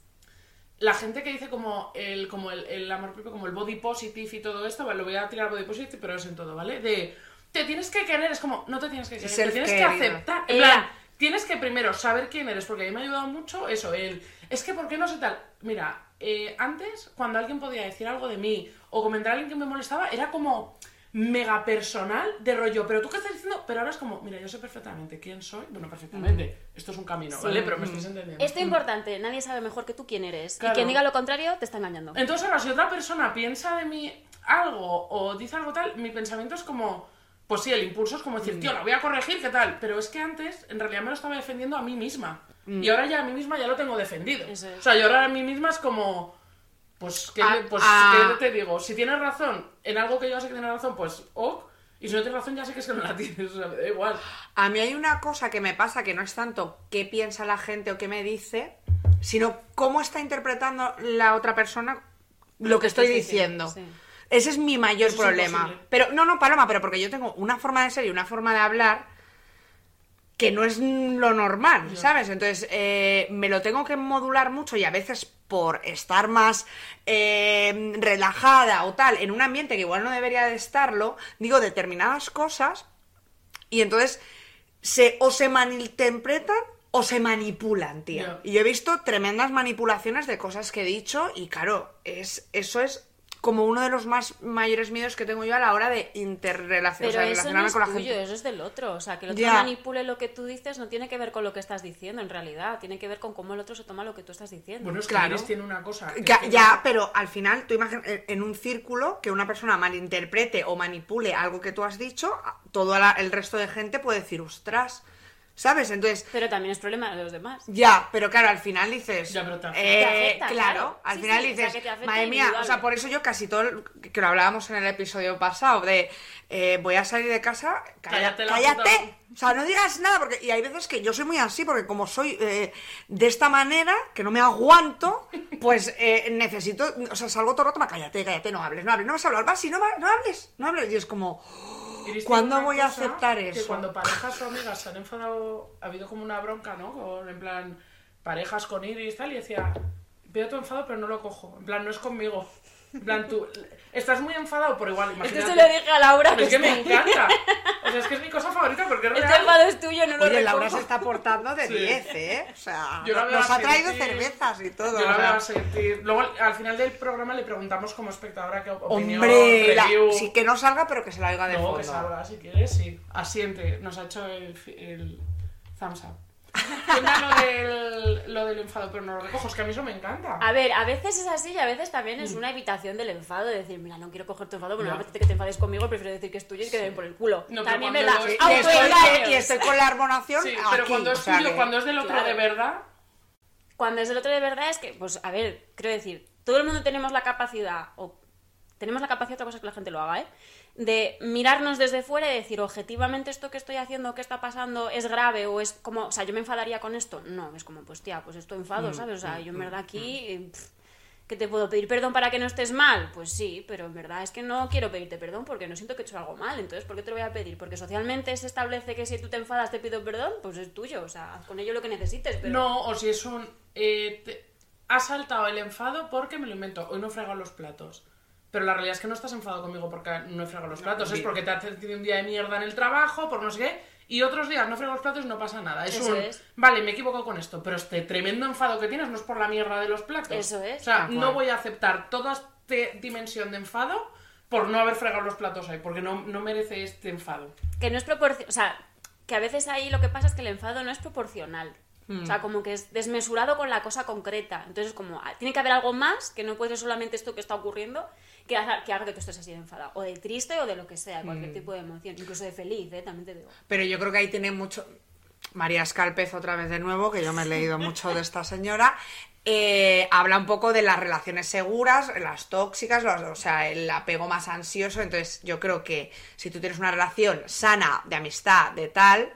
la gente que dice como el amor propio, como el body positive y todo esto, vale, lo voy a tirar body positive, pero es en todo, ¿vale? De te tienes que querer, es como, no te tienes que querer, te tienes que Self-care. aceptar. En plan, tienes que primero saber quién eres, porque a mí me ha ayudado mucho eso, es que ¿por qué no sé tal? Mira, antes, cuando alguien podía decir algo de mí o comentar a alguien que me molestaba, era como mega personal de rollo, pero tú qué estás diciendo, pero ahora es como, mira, yo sé perfectamente quién soy, bueno, perfectamente, esto es un camino, Sí. ¿vale? Pero me estáis entendiendo. Esto es importante, nadie sabe mejor que tú quién eres. Claro. Y quien diga lo contrario te está engañando. Entonces ahora, si otra persona piensa de mí algo o dice algo tal, mi pensamiento es como, pues sí, el impulso es como decir, tío, la voy a corregir, ¿qué tal? Pero es que antes, en realidad me lo estaba defendiendo a mí misma. Y ahora ya a mí misma ya lo tengo defendido. Eso es. O sea, yo ahora a mí misma es como, pues, ¿qué te digo? Si tienes razón en algo que yo sé que tienes razón, pues, ok. Y si no tienes razón, ya sé que es que no la tienes, o sea, me da igual. A mí hay una cosa que me pasa que no es tanto qué piensa la gente o qué me dice, sino cómo está interpretando la otra persona lo que estoy estás diciendo. diciendo, sí. Ese es mi mayor Eso es problema. imposible. Pero no, Paloma, pero porque yo tengo una forma de ser y una forma de hablar que no es lo normal, ¿sabes? Entonces me lo tengo que modular mucho y a veces por estar más relajada o tal, en un ambiente que igual no debería de estarlo, digo determinadas cosas y entonces o se malinterpretan o se manipulan, tía. Ya. Y yo he visto tremendas manipulaciones de cosas que he dicho y claro, eso es como uno de los más mayores miedos que tengo yo a la hora de interrelacionarme, Pero eso no es con la tuyo, gente. eso es del otro. O sea, que el otro Ya. manipule lo que tú dices no tiene que ver con lo que estás diciendo, en realidad. Tiene que ver con cómo el otro se toma lo que tú estás diciendo. Bueno, es que Claro. Iris tiene una cosa. es Ya, que- ya, pero al final, tú imaginas en un círculo que una persona malinterprete o manipule algo que tú has dicho, todo el resto de gente puede decir, ostras, ¿sabes? Entonces... Pero también es problema de los demás. Ya, pero claro, al final dices... Ya, pero te afecta, claro, al Sí, final sí, o sea, dices, que te afecta madre mía, individual. o sea, por eso yo casi todo, que lo hablábamos en el episodio pasado, de voy a salir de casa, Cállate la cállate, puta. o sea, no digas nada, porque y hay veces que yo soy muy así, porque como soy de esta manera, que no me aguanto, pues necesito, o sea, salgo todo el rato, cállate, no hables, no vas a hablar, vas, si no hables, y es como... Y viste ¿Cuándo una voy a cosa aceptar que eso? cuando parejas o amigas se han enfadado, ha habido como una bronca, ¿no? En plan, parejas con Iris y tal, y decía, veo tu enfado pero no lo cojo. En plan, no es conmigo. En plan, tú estás muy enfadado por igual, Esto imagínate. se lo dije a Laura. Es que me encanta. O sea, es que es mi cosa favorita porque es Este real. enfado es tuyo, no lo Oye, Laura recojo. se está portando de Sí. 10, ¿eh? O sea, Yo la veo nos a ha traído sentir- cervezas y todo. Yo la o voy sea. a sentir. Luego, al final del programa le preguntamos como espectadora qué opinión, Hombre, review... sí que no salga, pero que se la oiga de No, fondo. que salga, si quieres, sí. Asiente, nos ha hecho el thumbs up. Cuenta lo del enfado, pero no lo recojo, es que a mí eso me encanta. A ver, a veces es así y a veces también es una evitación del enfado, de decir, mira, no quiero coger tu enfado, pero no me Ya. apetece que te enfades conmigo, prefiero decir que es tuyo y que den por el culo. No, pero También me cuando la lo- Y autoengaño. estoy con la armonación Sí, aquí. pero cuando es o sea tuyo, que- cuando es del otro Claro. de verdad, Cuando es del otro de verdad es que, pues, a ver, quiero decir, todo el mundo tenemos la capacidad, otra cosa es que la gente lo haga, de mirarnos desde fuera y decir, objetivamente esto que estoy haciendo, qué está pasando, es grave o es como, o sea, yo me enfadaría con esto. No, es como, pues tía, pues esto enfado, ¿sabes? O sea, yo en verdad aquí, ¿qué te puedo pedir perdón para que no estés mal? Pues sí, pero en verdad es que no quiero pedirte perdón porque no siento que he hecho algo mal, entonces ¿por qué te lo voy a pedir? Porque socialmente se establece que si tú te enfadas te pido perdón, pues es tuyo, o sea, haz con ello lo que necesites, pero... no, o si es un... has saltado el enfado porque me lo invento, hoy no he fregado los platos. Pero la realidad es que no estás enfadado conmigo porque no he fregado los platos, es porque te has tenido un día de mierda en el trabajo, por no sé qué, y otros días no frego los platos y no pasa nada. Eso es. Vale, me he equivocado con esto, pero este tremendo enfado que tienes no es por la mierda de los platos. Eso es. O sea, Tal cual. no voy a aceptar toda esta dimensión de enfado por no haber fregado los platos ahí, porque no merece este enfado. Que no es proporcional, o sea, que a veces ahí lo que pasa es que el enfado no es proporcional. O sea, como que es desmesurado con la cosa concreta. Entonces, como tiene que haber algo más, que no puede ser solamente esto que está ocurriendo, que haga que tú estés así de enfadado. O de triste o de lo que sea, cualquier tipo de emoción. Incluso de feliz, también te digo. Pero yo creo que ahí tiene mucho... María Escalpez otra vez de nuevo, que yo me he leído mucho de esta señora, habla un poco de las relaciones seguras, las tóxicas, o sea, el apego más ansioso. Entonces yo creo que si tú tienes una relación sana, de amistad, de tal,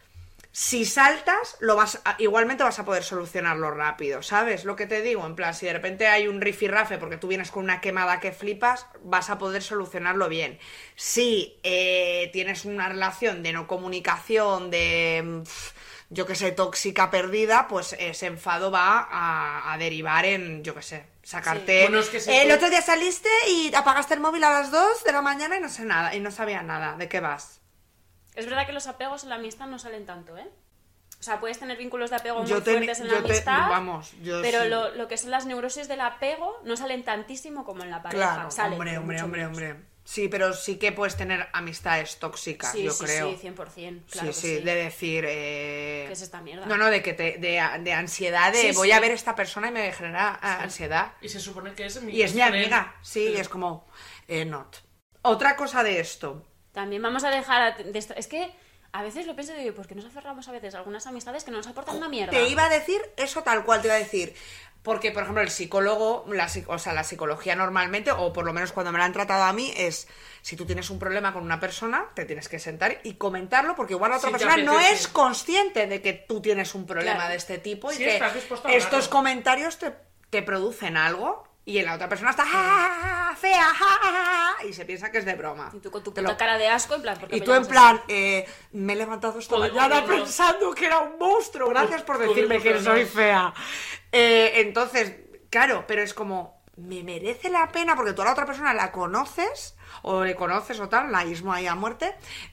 si saltas, igualmente vas a poder solucionarlo rápido, ¿sabes? Lo que te digo, en plan, si de repente hay un rifirrafe porque tú vienes con una quemada que flipas, vas a poder solucionarlo bien. Si tienes una relación de no comunicación, de, yo qué sé, tóxica perdida, pues ese enfado va a derivar en, yo qué sé, sacarte... Sí. Bueno, es que el otro día saliste y apagaste el móvil a las 2 de la mañana y no sé nada, y no sabía nada. ¿De qué vas? Es verdad que los apegos en la amistad no salen tanto, ¿eh? O sea, puedes tener vínculos de apego muy Yo fuertes en la amistad, vamos, yo pero sí. lo que son las neurosis del apego no salen tantísimo como en la pareja. Claro, Salen, hombre, pero hombre, mucho hombre, menos. hombre. Sí, pero sí que puedes tener amistades tóxicas, Sí, yo sí, creo. sí, 100%, claro sí, que sí, sí. de decir... ¿Qué es esta mierda? No, de que de ansiedad, de Sí, voy sí. a ver a esta persona y me genera ansiedad. Y se supone que es mi... Y es mi amiga, sí, y es como... not. Otra cosa de esto. También vamos a dejar de esto. Es que a veces lo pienso y digo, ¿por qué nos aferramos a veces a algunas amistades que no nos aportan una mierda? Te iba a decir eso tal cual, te iba a decir. Porque, por ejemplo, el psicólogo, o sea, la psicología normalmente, o por lo menos cuando me la han tratado a mí, es si tú tienes un problema con una persona, te tienes que sentar y comentarlo, porque igual la otra Sí, te persona no apetece. es consciente de que tú tienes un problema Claro. de este tipo y Sí, que estás dispuesto a estos hablarlo. comentarios te producen algo y la otra persona está "Ja, ja, ja, fea, ja, ja, ja", y se piensa que es de broma. Y tú con tu Te puta lo- cara de asco, en plan... ¿por qué Y me tú en llamas plan, así? me he levantado esta Joder, mañana joder, pensando que era un monstruo. Gracias por Joder, decirme que joder, soy no. fea. Entonces, claro, pero es como, me merece la pena porque tú a la otra persona la conoces, o le conoces o tal, la ismo ahí a muerte,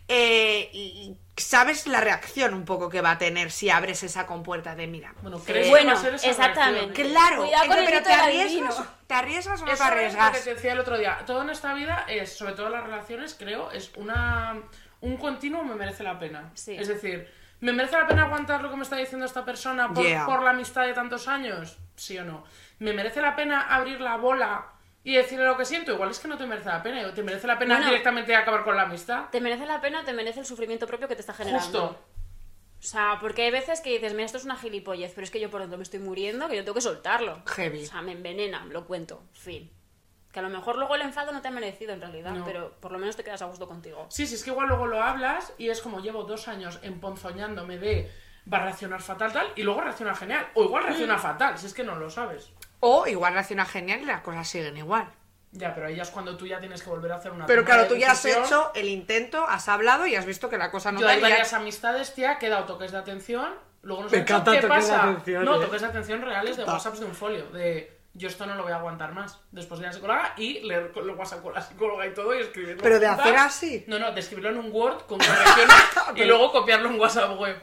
y sabes la reacción un poco que va a tener si abres esa compuerta de mira. Bueno, ¿crees Bueno, que va a ser esa exactamente. reacción? Claro, Cuidado con el pero grito ¿te del arriesgas, adivino. ¿te arriesgas o no te Eso es lo arriesgas? que te decía el otro día. Todo en esta vida es, sobre todo las relaciones, creo, es un continuo me merece la pena. Sí. Es decir, ¿me merece la pena aguantar lo que me está diciendo esta persona por, Yeah. por la amistad de tantos años? ¿Sí o no? ¿Me merece la pena abrir la bola y decirle lo que siento? Igual es que no te merece la pena. ¿Te merece la pena Bueno. directamente acabar con la amistad? ¿Te merece la pena o te merece el sufrimiento propio que te está generando? Justo. O sea, porque hay veces que dices, mira, esto es una gilipollez, pero es que yo por dentro me estoy muriendo, que yo tengo que soltarlo. Heavy. O sea, me envenena, lo cuento, fin. Que a lo mejor luego el enfado no te ha merecido en realidad, No. pero por lo menos te quedas a gusto contigo. Sí, es que igual luego lo hablas y es como llevo 2 años emponzoñándome de va a reaccionar fatal tal y luego reacciona genial. O igual reacciona fatal, si es que no lo sabes. O igual reacciona genial y las cosas siguen igual. Ya, pero ahí ya es cuando tú ya tienes que volver a hacer una Pero toma claro, de tú ya has decisión. hecho el intento, has hablado y has visto que la cosa no Yo hay tal, y varias ya- amistades, tía, que he dado toques de atención, luego nos Me han dicho, encanta ¿qué toques de pasa? atención, No, ¿eh? toques de atención reales de Ta. WhatsApps de un folio, de yo esto no lo voy a aguantar más. Después de ir a la psicóloga y leer el WhatsApp con la psicóloga y todo y escribirlo. Pero de juntas. hacer así. No, de escribirlo en un Word con correcciones y luego copiarlo en WhatsApp web.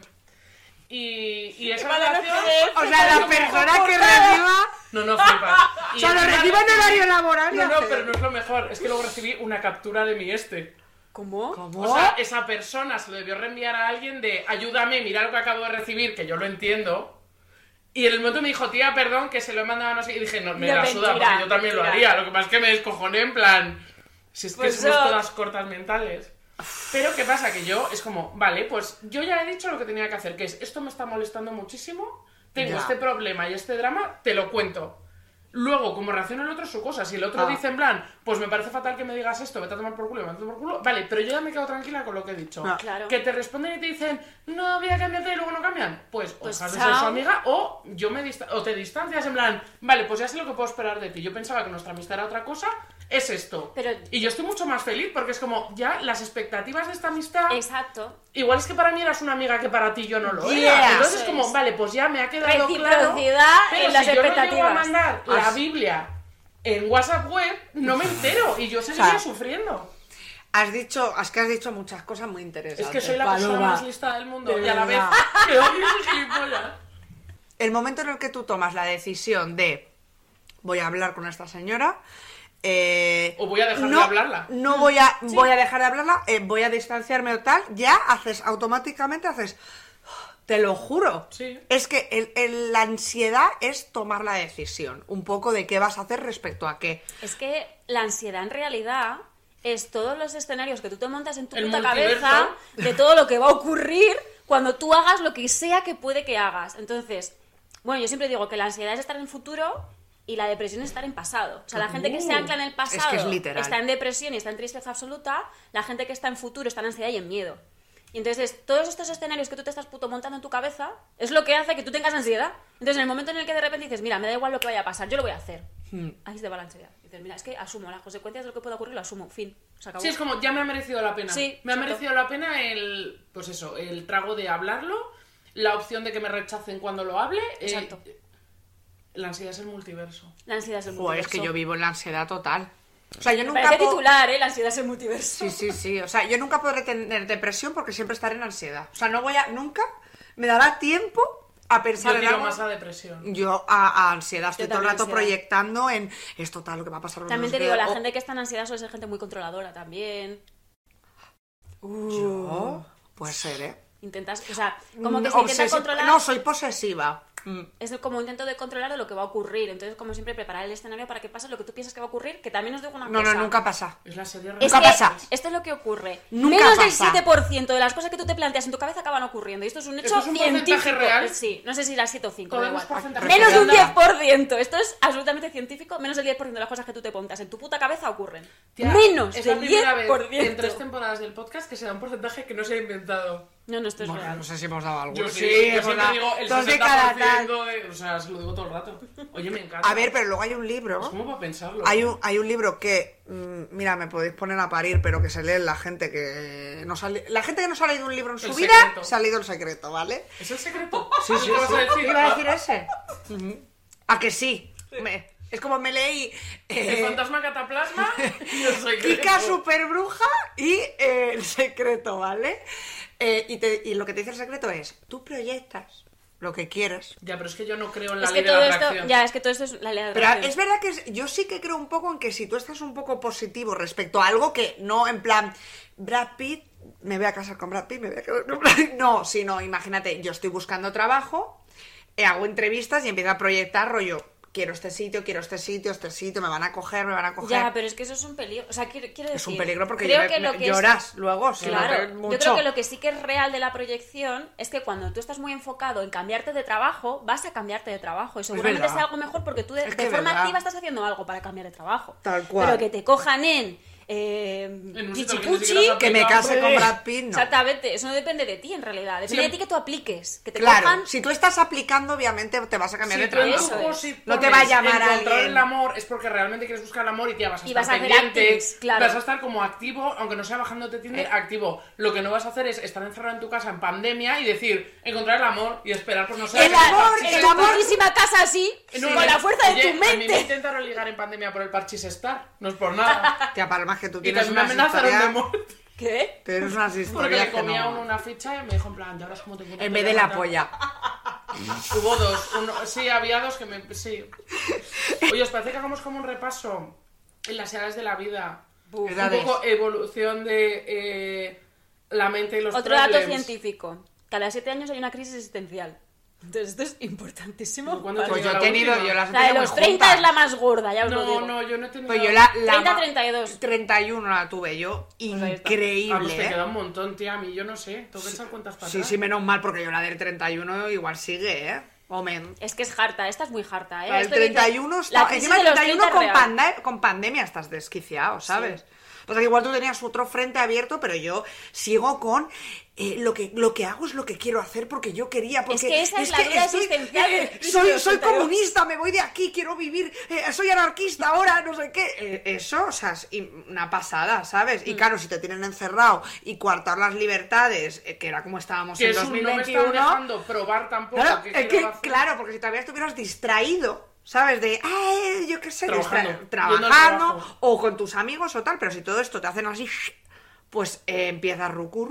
Y esa relación... O sea, la persona que reciba... No, flipas. O Y sea, lo encima reciba en recibí- horario laboral y No, hace- pero no es lo mejor. Es que luego recibí una captura de mi ¿Cómo? ¿Cómo? O sea, esa persona se lo debió reenviar a alguien de ayúdame, mira lo que acabo de recibir, que yo lo entiendo. Y en el momento me dijo, tía, perdón, que se lo he mandado a no sé. Y dije, no, me No, la suda, mentira, porque yo también lo mentira. haría. Lo que pasa es que me descojoné en plan. Si es que Pues somos yo- todas cortas mentales. Pero ¿qué pasa? Que yo es como, vale, pues yo ya he dicho lo que tenía que hacer, que es esto me está molestando muchísimo, tengo Ya. este problema y este drama, te lo cuento. Luego, como reacciona el otro, su cosa. Si el otro Ah. dice en plan, pues me parece fatal que me digas esto, vete a tomar por culo, vete a tomar por culo. Vale, pero yo ya me quedo tranquila con lo que he dicho. Ah. Claro. Que te responden y te dicen, no, voy a cambiarte y luego no cambian. Pues, o Pues dejas de ser su chao. amiga o o te distancias en plan, vale, pues ya sé lo que puedo esperar de ti. Yo pensaba que nuestra amistad era otra cosa, es esto. Pero- Y yo estoy mucho más feliz porque es como, ya las expectativas de esta amistad, Exacto. igual es que para mí eras una amiga que para ti yo no lo Yeah. era. Entonces es Eso como, es. vale, pues ya me ha quedado claro. Reciprocidad Pero en las si yo no llego a expectativas. mandar la Biblia en WhatsApp web, no me entero y yo seguiría O sea, sufriendo. Has dicho muchas cosas muy interesantes. Es que soy la persona Paloma. más lista del mundo De y a la vez verdad. que odio sus gilipollas. El momento en el que tú tomas la decisión de voy a hablar con esta señora, O voy a dejar de hablarla. no voy a dejar de hablarla, voy a distanciarme o tal, ya automáticamente haces, te lo juro. Sí. Es que la ansiedad es tomar la decisión, un poco de qué vas a hacer respecto a qué. Es que la ansiedad en realidad es todos los escenarios que tú te montas en tu El puta multiverso. cabeza de todo lo que va a ocurrir cuando tú hagas lo que sea que puede que hagas. Entonces, bueno, yo siempre digo que la ansiedad es estar en el futuro y la depresión es estar en pasado. O sea, la gente que se ancla en el pasado que es literal. está en depresión y está en tristeza absoluta, la gente que está en futuro está en ansiedad y en miedo. Y entonces, todos estos escenarios que tú te estás puto montando en tu cabeza es lo que hace que tú tengas ansiedad. Entonces, en el momento en el que de repente dices, mira, me da igual lo que vaya a pasar, yo lo voy a hacer. Ahí se te va la ansiedad. Dices, mira, es que asumo las consecuencias de lo que pueda ocurrir, lo asumo, fin. Se acabó. Sí, es como, ya me ha merecido la pena. Sí, me ha exacto. merecido la pena pues eso, el trago de hablarlo, la opción de que me rechacen cuando lo hable. Exacto. La ansiedad es el multiverso. La ansiedad es el Joder, es multiverso. que yo vivo en la ansiedad total. O sea, yo Me nunca parece puedo- titular, ¿eh? La ansiedad es el multiverso. Sí. O sea, yo nunca podré tener depresión porque siempre estaré en ansiedad. O sea, nunca me dará tiempo a pensar Yo en tiro algo. más a depresión. Yo a ansiedad estoy Yo todo el también rato ansiedad. proyectando en esto tal, lo que va a pasar. También no te sé digo, qué, la o- gente que está en ansiedad suele ser gente muy controladora también. Yo, puede ser, ¿eh? Intentas, o sea, como que se intenta controlar. No, soy posesiva. Es como un intento de controlar de lo que va a ocurrir. Entonces, como siempre, preparar el escenario para que pase lo que tú piensas que va a ocurrir. Que también os digo una No, cosa. nunca pasa. Es la serie Es Nunca que pasa. esto es lo que ocurre. Nunca Menos pasa. del 7% de las cosas que tú te planteas en tu cabeza acaban ocurriendo. Y esto es un hecho ¿Esto es un porcentaje científico. real? Sí, no sé si era 7 o 5. Podemos porcentaje. Menos de un Anda. 10%. Esto es absolutamente científico. Menos del 10% de las cosas que tú te pongas en tu puta cabeza ocurren. Tía, Menos es la del primera vez 10%. en 3 temporadas del podcast que se da un porcentaje que no se ha inventado. No, esto es Bueno, real. no sé si hemos dado algo. Yo sí, yo hemos siempre dado digo el dos de cada 60% tal. de... O sea, se lo digo todo el rato. Oye, me encanta. A ver, pero luego hay un libro. Es como para pensarlo. Hay un libro que, mira, me podéis poner a parir, pero que se lee la gente que no sale, la gente que no se ha leído un libro en su El vida, secreto. se ha leído El Secreto, ¿vale? ¿Es el secreto? Sí, ¿Qué vas a decir? Iba a decir ese. ¿A que sí? Es como me leí El fantasma cataplasma y el secreto. Kika Superbruja y El Secreto, ¿vale? Y lo que te dice El Secreto es, tú proyectas lo que quieres. Ya, pero es que yo no creo en la Es ley que de todo la esto, atracción. ya, es que todo esto es la ley de Pero atracción. es verdad que yo sí que creo un poco en que si tú estás un poco positivo respecto a algo que no en plan Brad Pitt, me voy a casar con Brad Pitt, me voy a casar con Brad Pitt. No, sino imagínate, yo estoy buscando trabajo, hago entrevistas y empiezo a proyectar rollo quiero este sitio, me van a coger. Ya, pero es que eso es un peligro. O sea, quiero decir... Es un peligro porque creo que lo que lloras luego. Si claro, no te ves mucho. yo creo que lo que sí que es real de la proyección es que cuando tú estás muy enfocado en cambiarte de trabajo, vas a cambiarte de trabajo. Y seguramente verdad. sea algo mejor porque tú de Es que forma verdad. activa estás haciendo algo para cambiar de trabajo. Tal cual. Pero que te cojan en un sitio que ni Pichipuchi, siquiera has Que me aplicado. case con Brad Pitt, no. Exactamente, eso no depende de ti en realidad. Depende Sí. de ti que tú apliques. Que te Claro, cojan. si tú estás aplicando, obviamente te vas a cambiar Si de tú en tu trabajo. Eso post es. No te va a llamar encontrar alguien. el amor es porque realmente quieres buscar el amor y te vas a Y estar vas a hacer pendiente, actings, claro. vas a estar como activo, aunque no sea bajándote Tinder, activo. Lo que no vas a hacer es estar encerrado en tu casa en pandemia y decir, encontrar el amor y esperar por no ser... El amor, parchís el amor. Mismísima casa así, No, con la fuerza de oye, tu a mí me mente. intentaron ligar en pandemia por el parchís estar, no es por nada. Tía Palma, que tú Y tienes también me unas amenazaron de historias... muerte. ¿Qué? Tienes unas Porque historias le que comía no... uno una ficha y me dijo en plan, ya verás cómo te encuentro. En vez de la polla. Hubo dos, sí, había dos que me... Sí. Oye, ¿os parece que hagamos como un repaso en las edades de la vida? Un Edades. poco evolución de la mente y los Otro dato problems. científico. Cada 7 años hay una crisis existencial. Entonces esto es importantísimo. ¿Cuándo Pues yo la he tenido, última? yo las he La de tenido los muy 30 juntas. es la más gorda, ya os lo No, digo. no, yo no he tenido... Pues yo la 30, 32. 31 la tuve yo. ahí está. Ah, Increíble, pues te ¿eh? queda un montón, tía. A mí yo no sé. Tengo que echar cuentas para Sí, atrás. sí, menos mal, porque yo la del 31 igual sigue, ¿eh? Hombre. Es que es harta, esta es muy harta, ¿eh? La del Esto dice, 31 la está... crisis Encima de el los 31 30 es real. con pandemia estás desquiciado, ¿sabes? O sea, que igual tú tenías otro frente abierto, pero yo sigo con... lo que hago es lo que quiero hacer porque yo quería, porque... Es que esa es la duda existencial de crisis de soy los 32. comunista, me voy de aquí, quiero vivir, soy anarquista ahora, no sé qué. Eso, o sea, es una pasada, ¿sabes? Y claro, si te tienen encerrado y coartar las libertades, que era como estábamos Que en es un, no me 2021... están dejando probar tampoco. Claro, que es que, quiero hacer. claro, porque si todavía estuvieras distraído, ¿sabes? De, yo qué sé, Trabajando, yendo al trabajando trabajo. o con tus amigos o tal, pero si todo esto te hacen así, pues empieza rucu,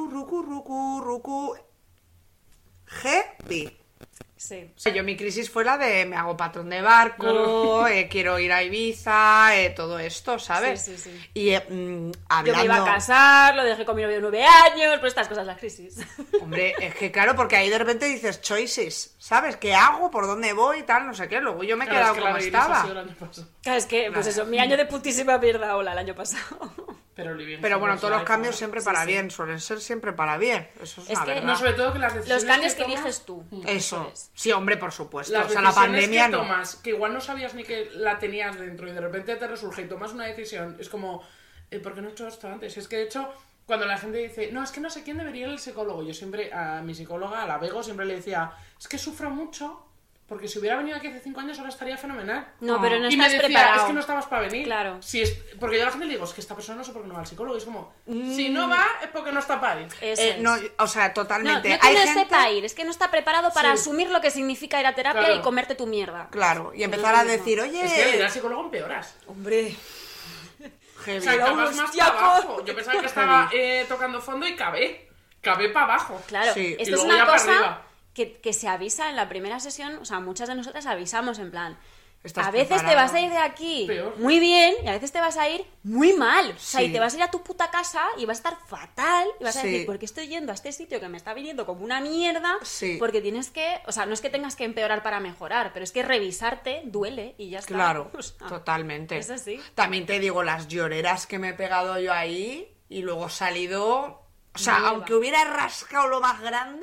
heavy. Sí. O sea, yo mi crisis fue la de me hago patrón de barco, Claro. quiero ir a Ibiza, todo esto, ¿sabes? Sí, sí, sí. Y Yo hablando... me iba a casar, lo dejé con mi novio de 9 años, pero estas cosas, la crisis. Hombre, es que claro, porque ahí de repente dices choices, ¿sabes? ¿Qué hago? ¿Por dónde voy? Y tal, no sé qué. Luego yo me he Claro, quedado es que como la de Iris ha estaba. sido el año pasado. Claro, es que, pues eso, mi año de putísima mierda ola el año pasado. Pero, Olivia, Pero bueno, somos todos los life, cambios ¿no? siempre Sí, para sí. bien, suelen ser siempre para bien. Eso es, Es una que- verdad. No, sobre todo que las decisiones Los cambios que tomas- eliges tú. Eso. es. Sí, hombre, por supuesto. Las O sea, la decisiones pandemia que no. tomas, que igual no sabías ni que la tenías dentro y de repente te resurge y tomas una decisión, es como, ¿por qué no he hecho esto antes? Es que de hecho, cuando la gente dice, no, es que no sé quién debería ir al psicólogo, yo siempre, a mi psicóloga, a la Bego, siempre le decía, es que sufro mucho, porque si hubiera venido aquí hace 5 años ahora estaría fenomenal. No, pero no Y me estás decía, preparado. es que no estabas para venir. Claro. Si es... Porque yo a la gente le digo, es que esta persona no sé por qué no va al psicólogo. Y es como, si no va, es porque no está para ir. Eso es. No, o sea, No, totalmente. no que Hay no gente... esté para ir, es que no está preparado para Sí. asumir lo que significa ir a terapia Claro. y comerte tu mierda. Claro, y No empezar es a lo mismo. decir, oye... Es que al ir al psicólogo empeoras. Hombre. heavy. O sea, acabas más hostia, para abajo. Yo pensaba que estaba tocando fondo y cabé para abajo. Claro, Sí. Y esto es luego una ya para cosa arriba. que se avisa en la primera sesión, o sea, muchas de nosotras avisamos en plan, Estás a veces te preparado. vas a ir de aquí Peor. muy bien y a veces te vas a ir muy mal. O sea, Sí. y te vas a ir a tu puta casa y vas a estar fatal y vas a Sí. decir, ¿por qué estoy yendo a este sitio que me está viniendo como una mierda? Sí. Porque tienes que, o sea, no es que tengas que empeorar para mejorar, pero es que revisarte duele y ya está. Claro, O sea, totalmente. es así. También te digo, las lloreras que me he pegado yo ahí y luego he salido... O sea, Mierda. aunque hubiera rascado lo más grande,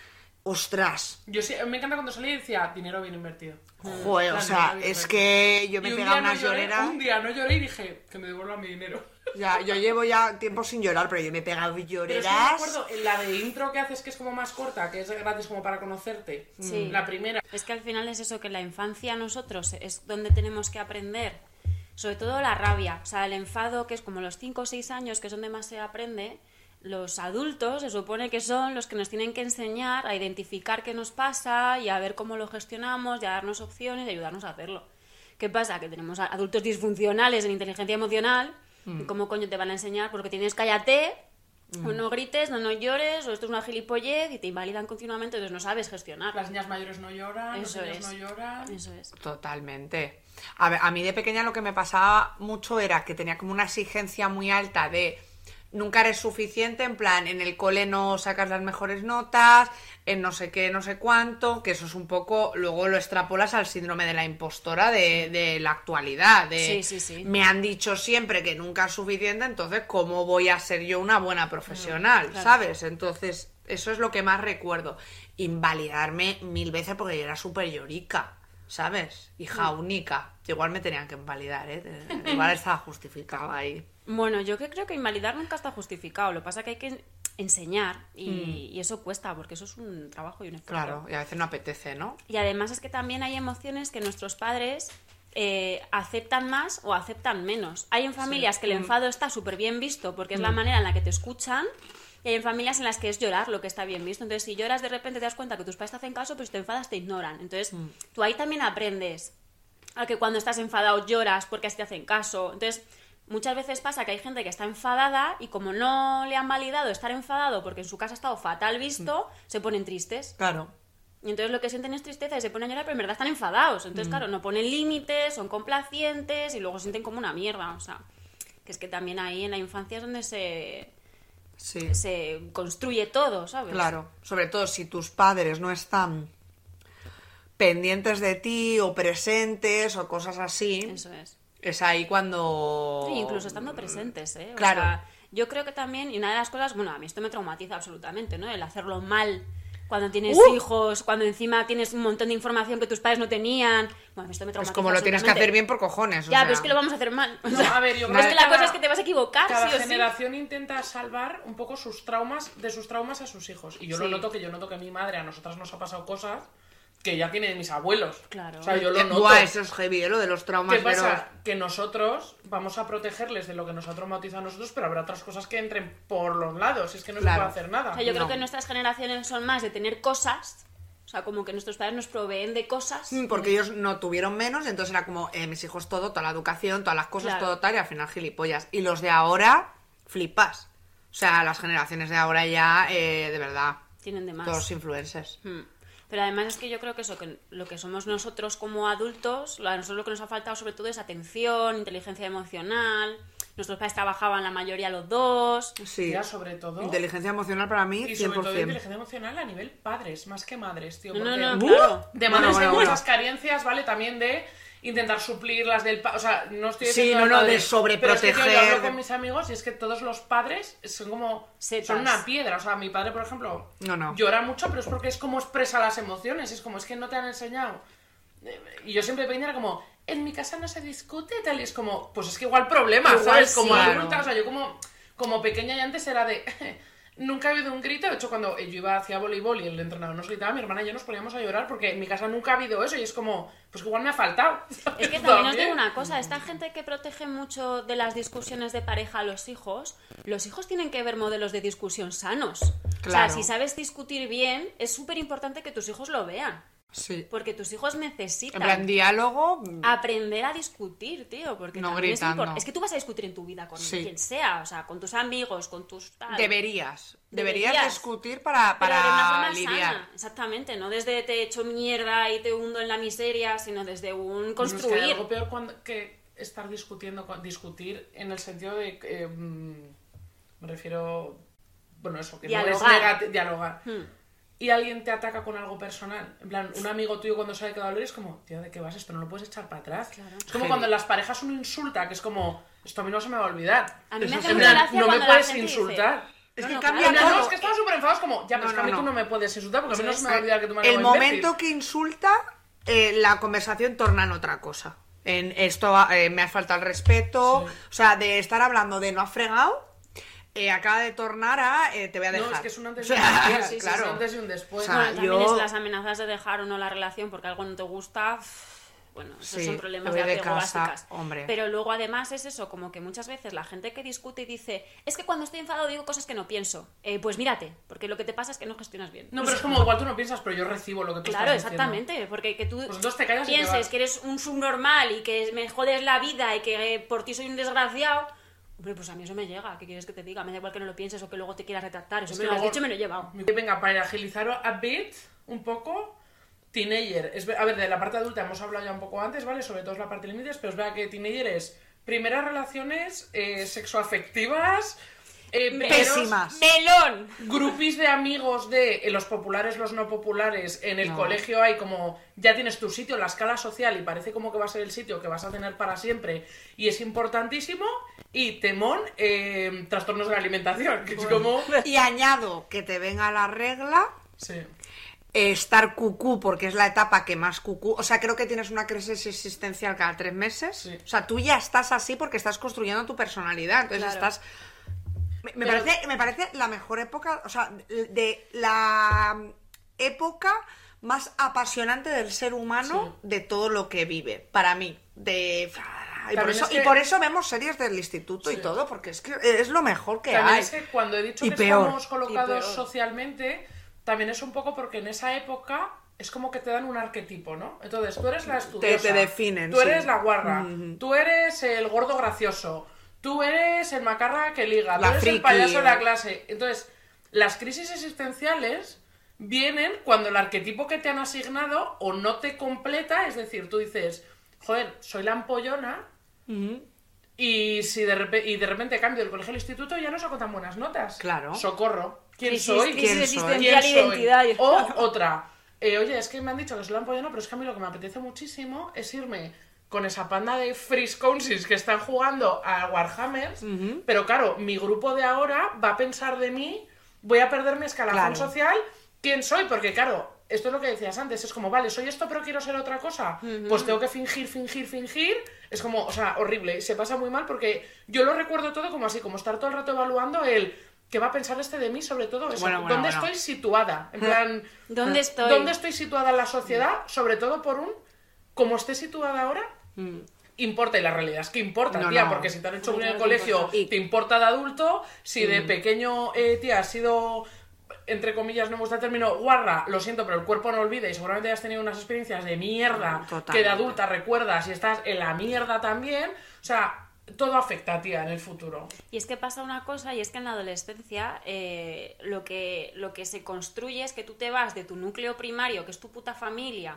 ostras. Yo sí, me encanta cuando salí y decía, dinero bien invertido. Joder, o Claro, sea, dinero bien es invertido. que yo me Y he un pegado día no unas lloré, lloreras... un día no lloré y dije, que me devuelvan mi dinero. Ya, yo llevo ya tiempo sin llorar, pero yo me he pegado Pero es lloreras... que me acuerdo, en la de intro que haces, que es como más corta, que es gratis como para conocerte. Sí. La primera. Es que al final es eso, que la infancia nosotros es donde tenemos que aprender, sobre todo la rabia, o sea, el enfado, que es como los 5 o 6 años, que es donde más se aprende. Los adultos se supone que son los que nos tienen que enseñar a identificar qué nos pasa y a ver cómo lo gestionamos y a darnos opciones y ayudarnos a hacerlo. ¿Qué pasa? Que tenemos adultos disfuncionales en inteligencia emocional. ¿Y cómo coño te van a enseñar? Porque tienes cállate, o no grites, no llores, o esto es una gilipollez y te invalidan continuamente, entonces no sabes gestionar. Las niñas mayores no lloran, Eso los niños es. no lloran. Eso es. Totalmente. A ver, a mí de pequeña lo que me pasaba mucho era que tenía como una exigencia muy alta de nunca eres suficiente, en plan, en el cole no sacas las mejores notas, en no sé qué, no sé cuánto, que eso es un poco, luego lo extrapolas al síndrome de la impostora de la actualidad, Sí. me han dicho siempre que nunca es suficiente, entonces ¿cómo voy a ser yo una buena profesional? Claro. ¿Sabes? Entonces, eso es lo que más recuerdo. Invalidarme 1000 veces porque yo era súper llorica, ¿sabes? Hija única. Igual me tenían que invalidar, ¿eh? Igual estaba justificado ahí. Bueno, yo creo que invalidar nunca está justificado. Lo que pasa es que hay que enseñar y eso cuesta, porque eso es un trabajo y un esfuerzo. Claro, y a veces no apetece, ¿no? Y además es que también hay emociones que nuestros padres aceptan más o aceptan menos. Hay en familias que el enfado está súper bien visto porque es la manera en la que te escuchan, y hay en familias en las que es llorar lo que está bien visto. Entonces, si lloras, de repente te das cuenta que tus padres te hacen caso, pero si te enfadas te ignoran. Entonces, tú ahí también aprendes a que cuando estás enfadado lloras porque así te hacen caso. Entonces, muchas veces pasa que hay gente que está enfadada y como no le han validado estar enfadado porque en su casa ha estado fatal visto, se ponen tristes. Claro. Y entonces lo que sienten es tristeza y se ponen a llorar, pero en verdad están enfadados. Entonces, claro, no ponen límites, son complacientes y luego se sienten como una mierda. O sea, que es que también ahí en la infancia es donde Sí. se construye todo, ¿sabes? Claro, sobre todo si tus padres no están pendientes de ti o presentes o cosas así, Eso es. es ahí cuando... Sí, incluso estando presentes, ¿eh? O Claro. sea, yo creo que también, y una de las cosas, bueno, a mí esto me traumatiza absolutamente, ¿no? El hacerlo mal cuando tienes hijos, cuando encima tienes un montón de información que tus padres no tenían. Bueno, esto me traumatiza Pues como lo tienes que absolutamente. hacer bien por cojones. Ya, o pero es sea. que lo vamos a hacer mal. O No, sea, a ver, yo creo es que la cada- cosa es que te vas a equivocar, Cada sí o sí. generación intenta salvar un poco sus traumas, de sus traumas a sus hijos. Y yo Sí. lo noto, yo noto que mi madre, a nosotras nos ha pasado cosas que ya tiene de mis abuelos. Claro. O sea, yo lo noto. Buah, eso es heavy, lo de los traumas. ¿Qué pasa? Que nosotros vamos a protegerles de lo que nos ha traumatizado a nosotros, pero habrá otras cosas que entren por los lados. Es que no Claro. se puede hacer nada. O sea, yo creo No. que nuestras generaciones son más de tener cosas, o sea, como que nuestros padres nos proveen de cosas. Porque ellos no tuvieron menos, entonces era como, mis hijos todo, toda la educación, todas las cosas, Claro. todo tal, y al final gilipollas. Y los de ahora, flipas. O sea, las generaciones de ahora ya, de verdad, Tienen de más. todos influencers. Pero además es que yo creo que eso, que lo que somos nosotros como adultos, a nosotros lo que nos ha faltado sobre todo es atención, inteligencia emocional. Nuestros padres trabajaban la mayoría los dos. Sí. Ya, sobre todo. Inteligencia emocional para mí, Y 100%. sobre todo inteligencia emocional a nivel padres, más que madres, tío. No, porque no, claro. de madres Bueno, hay bueno. muchas carencias, ¿vale? También de intentar suplir las del o sea, no estoy Sí, diciendo no, al no, padre, de sobreproteger. pero es que, tío, yo hablo con mis amigos y es que todos los padres son como Setas. son una piedra. O sea, mi padre, por ejemplo, No. llora mucho, pero es porque es como expresa las emociones. Es como, es que no te han enseñado. Y yo siempre pequeña era como, en mi casa no se discute tal, y es como, pues es que igual problema, Igual ¿sabes? Como sí. adulta, o sea, yo como pequeña y antes era de, nunca ha habido un grito. De hecho, cuando yo iba hacia voleibol y el entrenador nos gritaba, mi hermana y yo nos poníamos a llorar porque en mi casa nunca ha habido eso, y es como, pues que igual me ha faltado. Es que también os digo una cosa, esta gente que protege mucho de las discusiones de pareja a los hijos tienen que ver modelos de discusión sanos. Claro. O sea, si sabes discutir bien, es súper importante que tus hijos lo vean. Sí. Porque tus hijos En necesitan plan, diálogo... aprender a discutir, tío. Porque No también gritando. es que tú vas a discutir en tu vida con Sí. quien sea, o sea, con tus amigos, con tus tal. Deberías Deberías. discutir para Pero de una forma lidiar. sana, exactamente, no desde te echo mierda y te hundo en la miseria, sino desde un No, es que hay construir. algo peor que estar discutiendo, discutir en el sentido de, me refiero, bueno, eso, que Dialogar. no es dialogar. Hmm. Y alguien te ataca con algo personal. En plan, un amigo tuyo cuando sabe que va a doler es como, tío, ¿de qué vas? Esto no lo puedes echar para atrás. Claro. Es como Heavy. cuando en las parejas uno insulta, que es como, esto a mí no se me va a olvidar. A mí me Eso hace sí. En mucha plan, gracia no me cuando la puedes gente dice, insultar. Es No, que no, cambia claro, No, todo. es que estaba súper enfadados como, ya, pero es que a mí No. tú no me puedes insultar porque a mí no Eso se me es. va a olvidar que tú me El llamas momento imbécil. que insulta, la conversación torna en otra cosa. En esto me has faltado el respeto. Sí. O sea, de estar hablando de no has fregado, acaba de tornar a te voy a dejar. No, es que es un antes y O un sea, después. sí, sí, Es un claro. antes y un después. O sea, Bueno, también yo- es las amenazas de dejar o no la relación porque algo no te gusta. Bueno, esos Sí, son problemas me de voy de apego casa, básicas. hombre. Pero luego además es eso, como que muchas veces la gente que discute y dice, es que cuando estoy enfadado digo cosas que no pienso. Pues mírate, porque lo que te pasa es que no gestionas bien. No, pero es como igual tú no piensas, pero yo recibo lo que tú Claro, estás diciendo. exactamente, porque que tú Pues entonces te callas y te pienses vas. que eres un subnormal y que me jodes la vida y que por ti soy un desgraciado. Hombre, pues a mí eso me llega. ¿Qué quieres que te diga? Me da igual que no lo pienses o que luego te quieras retractar. Eso Es me que lo has luego- dicho y me lo he llevado. Venga, para agilizar a bit, un poco, teenager. A ver, de la parte adulta hemos hablado ya un poco antes, ¿vale? Sobre todo es la parte límites, pero es verdad que teenager es primeras relaciones sexoafectivas, pésimas. ¡Melón! Grupis de amigos de los populares, los no populares. En el colegio hay como, ya tienes tu sitio en la escala social y parece como que va a ser el sitio que vas a tener para siempre y es importantísimo. Y temón, trastornos de la alimentación, que es como... Y añado que te venga la regla, Sí. estar cucú, porque es la etapa que más cucú... O sea, creo que tienes una crisis existencial cada 3 meses. Sí. O sea, tú ya estás así porque estás construyendo tu personalidad. Entonces Claro. estás... Me parece la mejor época, o sea, de la época más apasionante del ser humano de todo lo que vive, para mí. Y por eso vemos series del instituto y todo, porque es que es lo mejor que También hay. es que cuando he dicho Y que peor. estamos colocados Y peor. socialmente, también es un poco porque en esa época es como que te dan un arquetipo, ¿no? Entonces, tú eres la estudiosa. Te definen, Tú eres sí. la guarra. Tú eres el gordo gracioso. Tú eres el macarra que liga. Tú La eres friki. el payaso de la clase. Entonces, las crisis existenciales vienen cuando el arquetipo que te han asignado o no te completa, es decir, tú dices, joder, soy la ampollona. Y si de repente cambio del colegio al instituto, ya no saco tan buenas notas. Claro. Socorro. ¿Quién Crisis, soy? crisis ¿Quién soy? existencial, ¿Quién identidad. soy? O otra. Oye, es que me han dicho que soy la ampollona, pero es que a mí lo que me apetece muchísimo es irme con esa panda de Friscounsis que están jugando a Warhammers. Pero claro, mi grupo de ahora va a pensar de mí, voy a perder mi escalafón Claro. social. ¿Quién soy? Porque claro, esto es lo que decías antes, es como, vale, soy esto pero quiero ser otra cosa, pues tengo que fingir, es como, o sea, horrible, se pasa muy mal porque yo lo recuerdo todo como así, como estar todo el rato evaluando el qué va a pensar este de mí, sobre todo eso, Bueno, ¿dónde bueno. estoy situada? En plan, ¿Dónde estoy? ¿dónde estoy situada en la sociedad? Sobre todo por como esté situada ahora, importa, y la realidad es que importa, No, tía, no. porque si te han hecho No, bullying en el claro que colegio, importa. te importa de adulto, si de pequeño, tía, has sido, entre comillas, no me gusta el término, guarra, lo siento, pero el cuerpo no olvida y seguramente has tenido unas experiencias de mierda Totalmente. que de adulta recuerdas y estás en la mierda también, o sea, todo afecta, tía, en el futuro. Y es que pasa una cosa, y es que en la adolescencia lo que se construye es que tú te vas de tu núcleo primario, que es tu puta familia,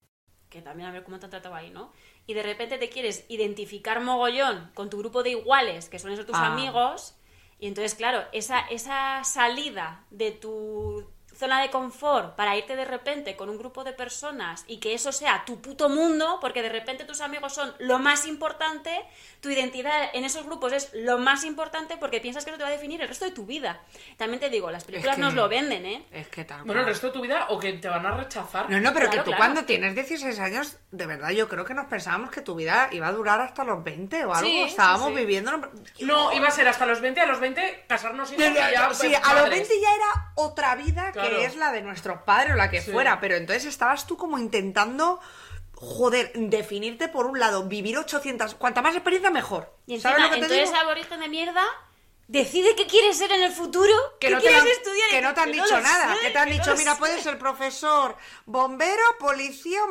que también a ver cómo te han tratado ahí, ¿no? Y de repente te quieres identificar mogollón con tu grupo de iguales, que suelen ser tus amigos, y entonces, claro, esa salida de tu zona de confort para irte de repente con un grupo de personas y que eso sea tu puto mundo, porque de repente tus amigos son lo más importante, tu identidad en esos grupos es lo más importante porque piensas que eso te va a definir el resto de tu vida. También te digo, las películas nos lo venden, ¿eh? Es que tal Bueno, el cual. resto de tu vida o que te van a rechazar. No, pero Claro, que tú claro. cuando tienes 16 años, de verdad, yo creo que nos pensábamos que tu vida iba a durar hasta los 20 o algo. Sí, Estábamos sí, sí. viviendo... No, iba a ser hasta los 20, a los 20 casarnos hijos y ya, Sí, pues, a los madres. 20 ya era otra vida Claro. que es la de nuestros padres o la que Sí. fuera, pero entonces estabas tú como intentando, joder, definirte por un lado, vivir 800, cuanta más experiencia mejor. Y ¿Sabes encima, lo que te entonces digo? aborigen de mierda decide qué quieres ser en el futuro, Que qué no te quieres han, estudiar. que no te han Que dicho lo nada, sé, que te han que dicho, no mira, sé. puedes ser profesor, bombero, policía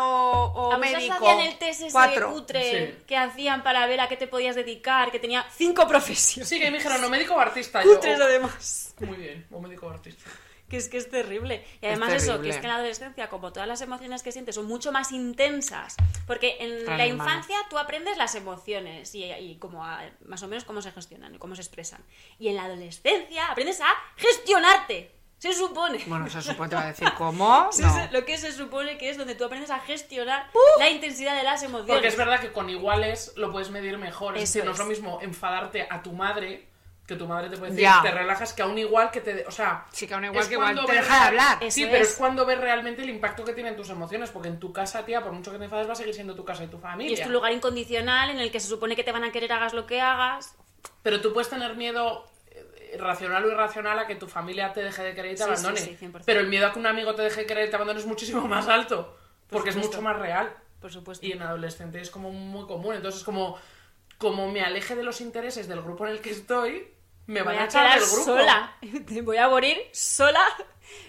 o ¿A vosotros médico. hacían el test ese 4. cutre Sí. que hacían para ver a qué te podías dedicar, que tenía 5 profesiones? Sí, que me dijeron, no, médico o artista. Yo, Cutres además. muy bien, o médico o artista. Que es terrible. Y además eso, terrible. que es que en la adolescencia, como todas las emociones que sientes son mucho más intensas, porque en Claro, la hermano. infancia tú aprendes las emociones y como más o menos cómo se gestionan y cómo se expresan. Y en la adolescencia aprendes a gestionarte, se supone. Bueno, se supone te va a decir cómo. Sí, No. sí, lo que se supone que es donde tú aprendes a gestionar la intensidad de las emociones. Porque es verdad que con iguales lo puedes medir mejor. Es Eso decir, no es lo es. mismo enfadarte a tu madre, que tu madre te puede decir, Ya. te relajas, que a un igual que te... O sea... Sí, que a un igual es que igual cuando te ves deja de hablar. Eso Sí, pero es es. cuando ves realmente el impacto que tienen tus emociones, porque en tu casa, tía, por mucho que te enfades, va a seguir siendo tu casa y tu familia. Y es tu lugar incondicional en el que se supone que te van a querer hagas lo que hagas. Pero tú puedes tener miedo racional o irracional a que tu familia te deje de querer y te Sí, abandone. sí, sí, 100%. Pero el miedo a que un amigo te deje de querer y te abandone es muchísimo más alto, porque es supuesto. mucho más real. Por supuesto. Y en adolescente es como muy común. Entonces, como me aleje de los intereses del grupo en el que estoy, me Voy van a a echar quedar del grupo. sola. Voy a morir sola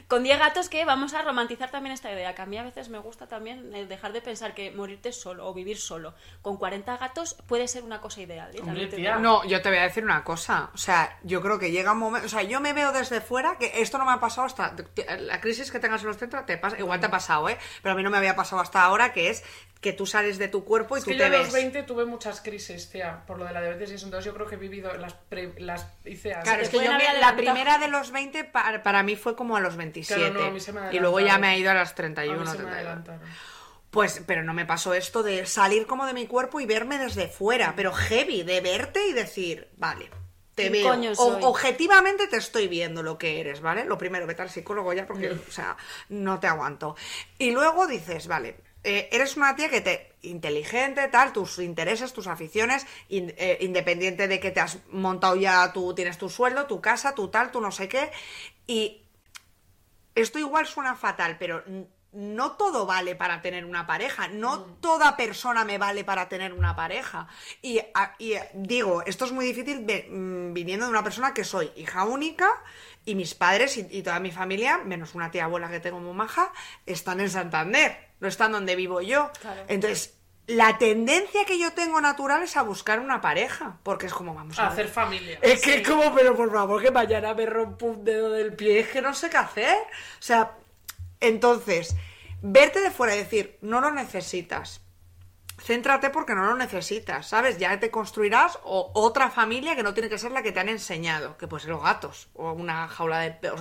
Con 10 gatos que vamos a romantizar también esta idea, que a mí a veces me gusta también dejar de pensar que morirte solo o vivir solo con 40 gatos puede ser una cosa ideal. Hombre, tía. No, yo te voy a decir una cosa. O sea, yo creo que llega un momento... O sea, yo me veo desde fuera, que esto no me ha pasado hasta... La crisis que tengas en los centros te pasa... Igual te ha pasado, ¿eh? Pero a mí no me había pasado hasta ahora, que es que tú sales de tu cuerpo y tú que te yo a ves. los 20 tuve muchas crisis, tía, por lo de la diabetes y eso. Entonces yo creo que he vivido las hice así. Claro, es que pueden yo haber la adelantado. primera de los 20 para mí fue como a los 27. Claro, no, a mí se me y luego ya adelantaron. me ha ido a las A 31, mí se me 32. adelantaron. Pues, pero no me pasó esto de salir como de mi cuerpo y verme desde fuera, pero heavy, de verte y decir, vale, te ¿Quién veo. coño soy? Objetivamente te estoy viendo lo que eres, ¿vale? Lo primero, vete al psicólogo ya porque, o sea, no te aguanto. Y luego dices, vale, eres una tía inteligente, tal, tus intereses, tus aficiones, independiente de que te has montado ya, tú tienes tu sueldo, tu casa, tu tal, tu no sé qué, y esto igual suena fatal, pero no todo vale para tener una pareja, no toda persona me vale para tener una pareja. Y digo, esto es muy difícil viniendo de una persona que soy hija única y mis padres y toda mi familia, menos una tía abuela que tengo muy maja, están en Santander, no están donde vivo yo. Claro. Entonces, la tendencia que yo tengo natural es a buscar una pareja, porque es como, vamos a A ver. hacer familia. Es que es como, pero por favor, que mañana me rompo un dedo del pie, es que no sé qué hacer. O sea, entonces, verte de fuera y decir, no lo necesitas. Céntrate porque no lo necesitas, ¿sabes? Ya te construirás otra familia que no tiene que ser la que te han enseñado, que puede ser los gatos, o una jaula de perros,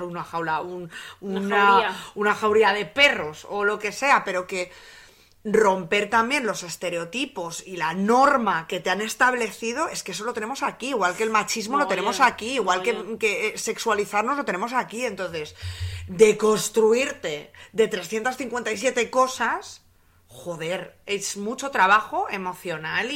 una jauría de perros, o lo que sea, pero que romper también los estereotipos y la norma que te han establecido, es que eso lo tenemos aquí, igual que el machismo lo tenemos aquí, igual que sexualizarnos lo tenemos aquí. Entonces, deconstruirte de 357 cosas, joder, es mucho trabajo emocional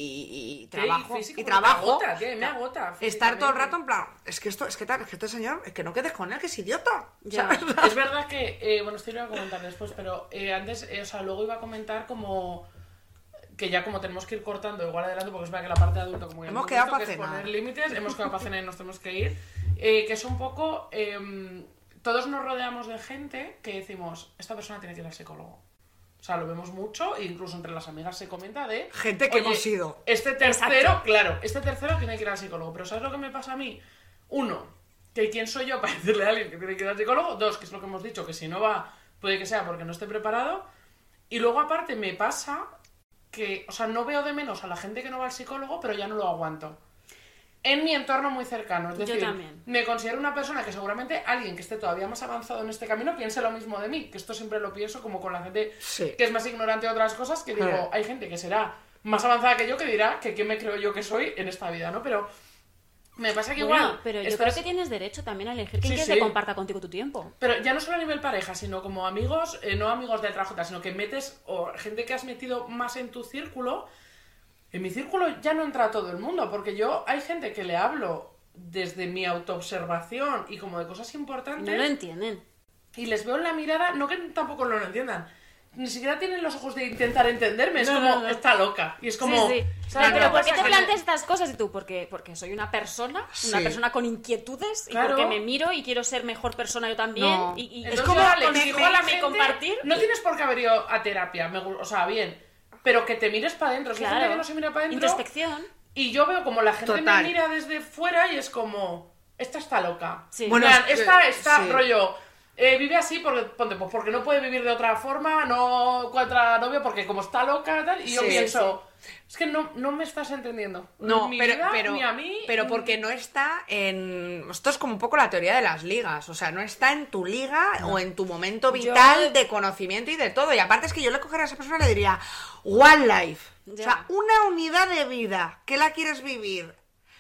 y trabajo. físico, Y trabajo. me agota, tía, me agota, Estar todo el físicamente. rato en plan, es que este señor, es que no quedes con él, que es idiota. Ya. ¿Sabes? Es verdad que, bueno, esto lo iba a comentar después, pero antes, o sea, luego iba a comentar como que ya como tenemos que ir cortando igual adelante, porque es verdad que la parte de adulto como ya Hemos hemos quedado visto, para que es cenar. poner límites, hemos quedado para cenar y nos tenemos que ir, que es un poco, todos nos rodeamos de gente que decimos, esta persona tiene que ir al psicólogo. O sea, lo vemos mucho, e incluso entre las amigas se comenta de... Gente que "Oye, hemos sido". Este tercero, Exacto. claro, este tercero tiene que ir al psicólogo. Pero ¿sabes lo que me pasa a mí? Uno, que quién soy yo para decirle a alguien que tiene que ir al psicólogo. Dos, que es lo que hemos dicho, que si no va, puede que sea porque no esté preparado. Y luego aparte me pasa que, o sea, no veo de menos a la gente que no va al psicólogo, pero ya no lo aguanto. En mi entorno muy cercano, es Yo decir, también. me considero una persona que seguramente alguien que esté todavía más avanzado en este camino piense lo mismo de mí, que esto siempre lo pienso como con la gente Sí. que es más ignorante de otras cosas, que digo, hay gente que será más avanzada que yo que dirá que qué me creo yo que soy en esta vida, ¿no? Pero me pasa que Bueno, igual... pero yo estás- creo que tienes derecho también a elegir quién Sí, quieres sí. que comparta contigo tu tiempo. Pero ya no solo a nivel pareja, sino como amigos, no amigos del trabajo, sino que metes, o gente que has metido más en tu círculo. En mi círculo ya no entra todo el mundo, porque yo hay gente que le hablo desde mi autoobservación y como de cosas importantes No lo entienden. y les veo en la mirada, no que tampoco lo entiendan, ni siquiera tienen los ojos de intentar entenderme, es No, como, no, no. está loca. Y es como... Sí, sí. ¿sabes? Pero ¿por qué pasa te que- planteas estas cosas? Y tú, porque soy una persona con inquietudes, Claro. y porque me miro y quiero ser mejor persona yo también. No. Y Entonces, es yo como ahora le consigo digo a la me gente, compartir. no tienes por qué haber ido a terapia, o sea, bien, pero que te mires para adentro. Si hay Claro. gente que no se mira para adentro... Introspección. Y yo veo como la gente Total. me mira desde fuera y es como, esta está loca. Sí. Bueno, Bueno, es que- esta está sí. rollo, vive así porque, ponte, pues porque no puede vivir de otra forma, no encuentra novio porque como está loca tal, y yo Sí, pienso, es que no me estás entendiendo. No, Ni pero, vida, pero, ni a mí. pero porque no está en... Esto es como un poco la teoría de las ligas. O sea, no está en tu liga o en tu momento vital de conocimiento y de todo. Y aparte es que yo le cogería a esa persona y le diría, One Life. O Ya. sea, una unidad de vida. ¿Qué la quieres vivir?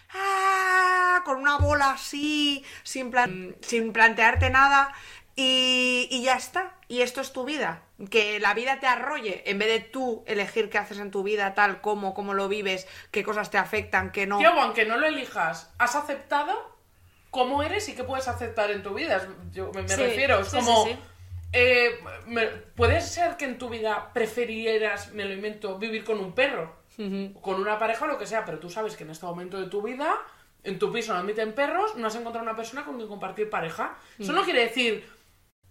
Con una bola así, sin plantearte nada. Y ya está. Y esto es tu vida. Que la vida te arrolle. En vez de tú elegir qué haces en tu vida, tal, cómo lo vives, qué cosas te afectan, qué no. Tío, aunque no lo elijas, has aceptado cómo eres y qué puedes aceptar en tu vida. Yo me Sí, refiero, es sí, como... sí, sí. ¿Puede ser que en tu vida preferieras, me lo invento, vivir con un perro? O con una pareja o lo que sea, pero tú sabes que en este momento de tu vida, en tu piso no admiten perros, no has encontrado una persona con quien compartir pareja. Eso no quiere decir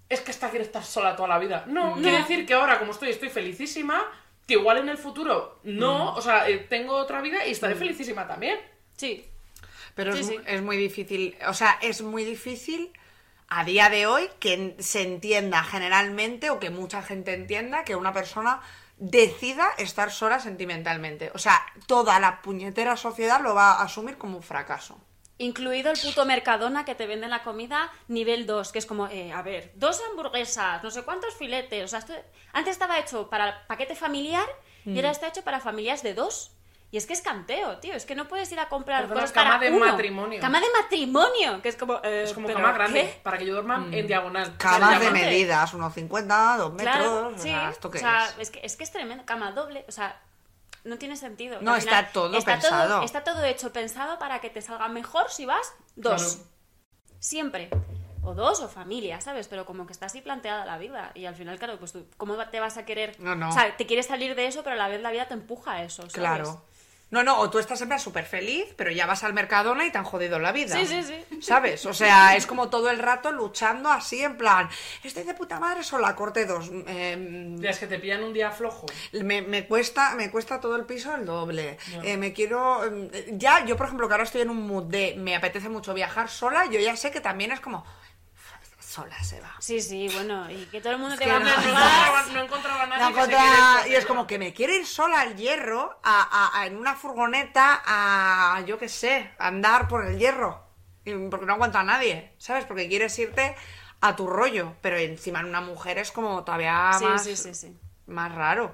es que esta quiere estar sola toda la vida. No, quiere decir que ahora, como estoy felicísima, que igual en el futuro no, o sea, tengo otra vida y estaré felicísima también. Sí. Pero Sí, es, sí. es muy difícil, o sea, es muy difícil a día de hoy que se entienda generalmente o que mucha gente entienda que una persona decida estar sola sentimentalmente. O sea, toda la puñetera sociedad lo va a asumir como un fracaso. Incluido el puto Mercadona que te vende la comida nivel 2, que es como, a ver, 2 hamburguesas, no sé cuántos filetes. O sea, antes estaba hecho para paquete familiar y ahora está hecho para familias de 2. Y es que es canteo, tío. Es que no puedes ir a comprar Perdona, cosas cama para de uno. matrimonio. Cama de matrimonio, que es como... Es como ¿pero cama grande, qué? para que yo duerma en diagonal. Camas Se de llama. medidas, 1,50, 2 metros, Claro, o sí. sea, ¿esto qué o sea, es? es que es tremendo. Cama doble, o sea, no tiene sentido. No, Al final, está todo pensado. Está todo hecho pensado para que te salga mejor si vas 2. Claro. Siempre. O 2 o familia, ¿sabes? Pero como que está así planteada la vida. Y al final, claro, pues tú, ¿cómo te vas a querer...? No. O sea, te quieres salir de eso, pero a la vez la vida te empuja a eso, ¿sabes? Claro. No, o tú estás siempre súper feliz, pero ya vas al Mercadona y te han jodido la vida. Sí. ¿Sabes? O sea, es como todo el rato luchando así, en plan, estoy de puta madre, son la corte 2. Ya es que te pillan un día flojo. Me cuesta todo el piso el doble. Me quiero... ya, yo por ejemplo, que ahora estoy en un mood de me apetece mucho viajar sola, yo ya sé que también es como... sola se va. Sí, bueno, y que todo el mundo te que va a no. juzgar. No encontraba a nadie No que se encontraba- quiera ir y es con como ella. que me quiero ir sola al hierro, en una furgoneta, yo qué sé, a andar por el hierro. Porque no aguanta a nadie, ¿sabes? Porque quieres irte a tu rollo. Pero encima en una mujer es como todavía Sí. más raro.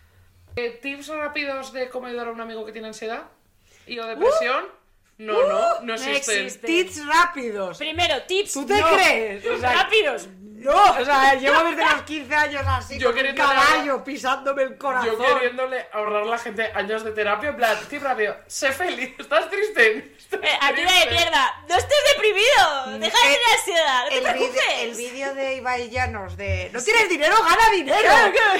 ¿Tips rápidos de cómo ayudar a un amigo que tiene ansiedad? ¿Y o depresión? No existen. existe. Tips rápidos. Primero, tips. ¿Tú te no. crees? O sea, Rápidos. no, o sea, llevo desde los 15 años así, Yo con un queriéndole caballo pisándome el corazón. Yo queriéndole ahorrar a la gente años de terapia, en plan, tip rápido, sé feliz, ¿estás triste? Ayuda de mierda. No estés deprimido. Deja de tener ansiedad. No te preocupes. El vídeo de Ibai Llanos de no tienes dinero, gana dinero.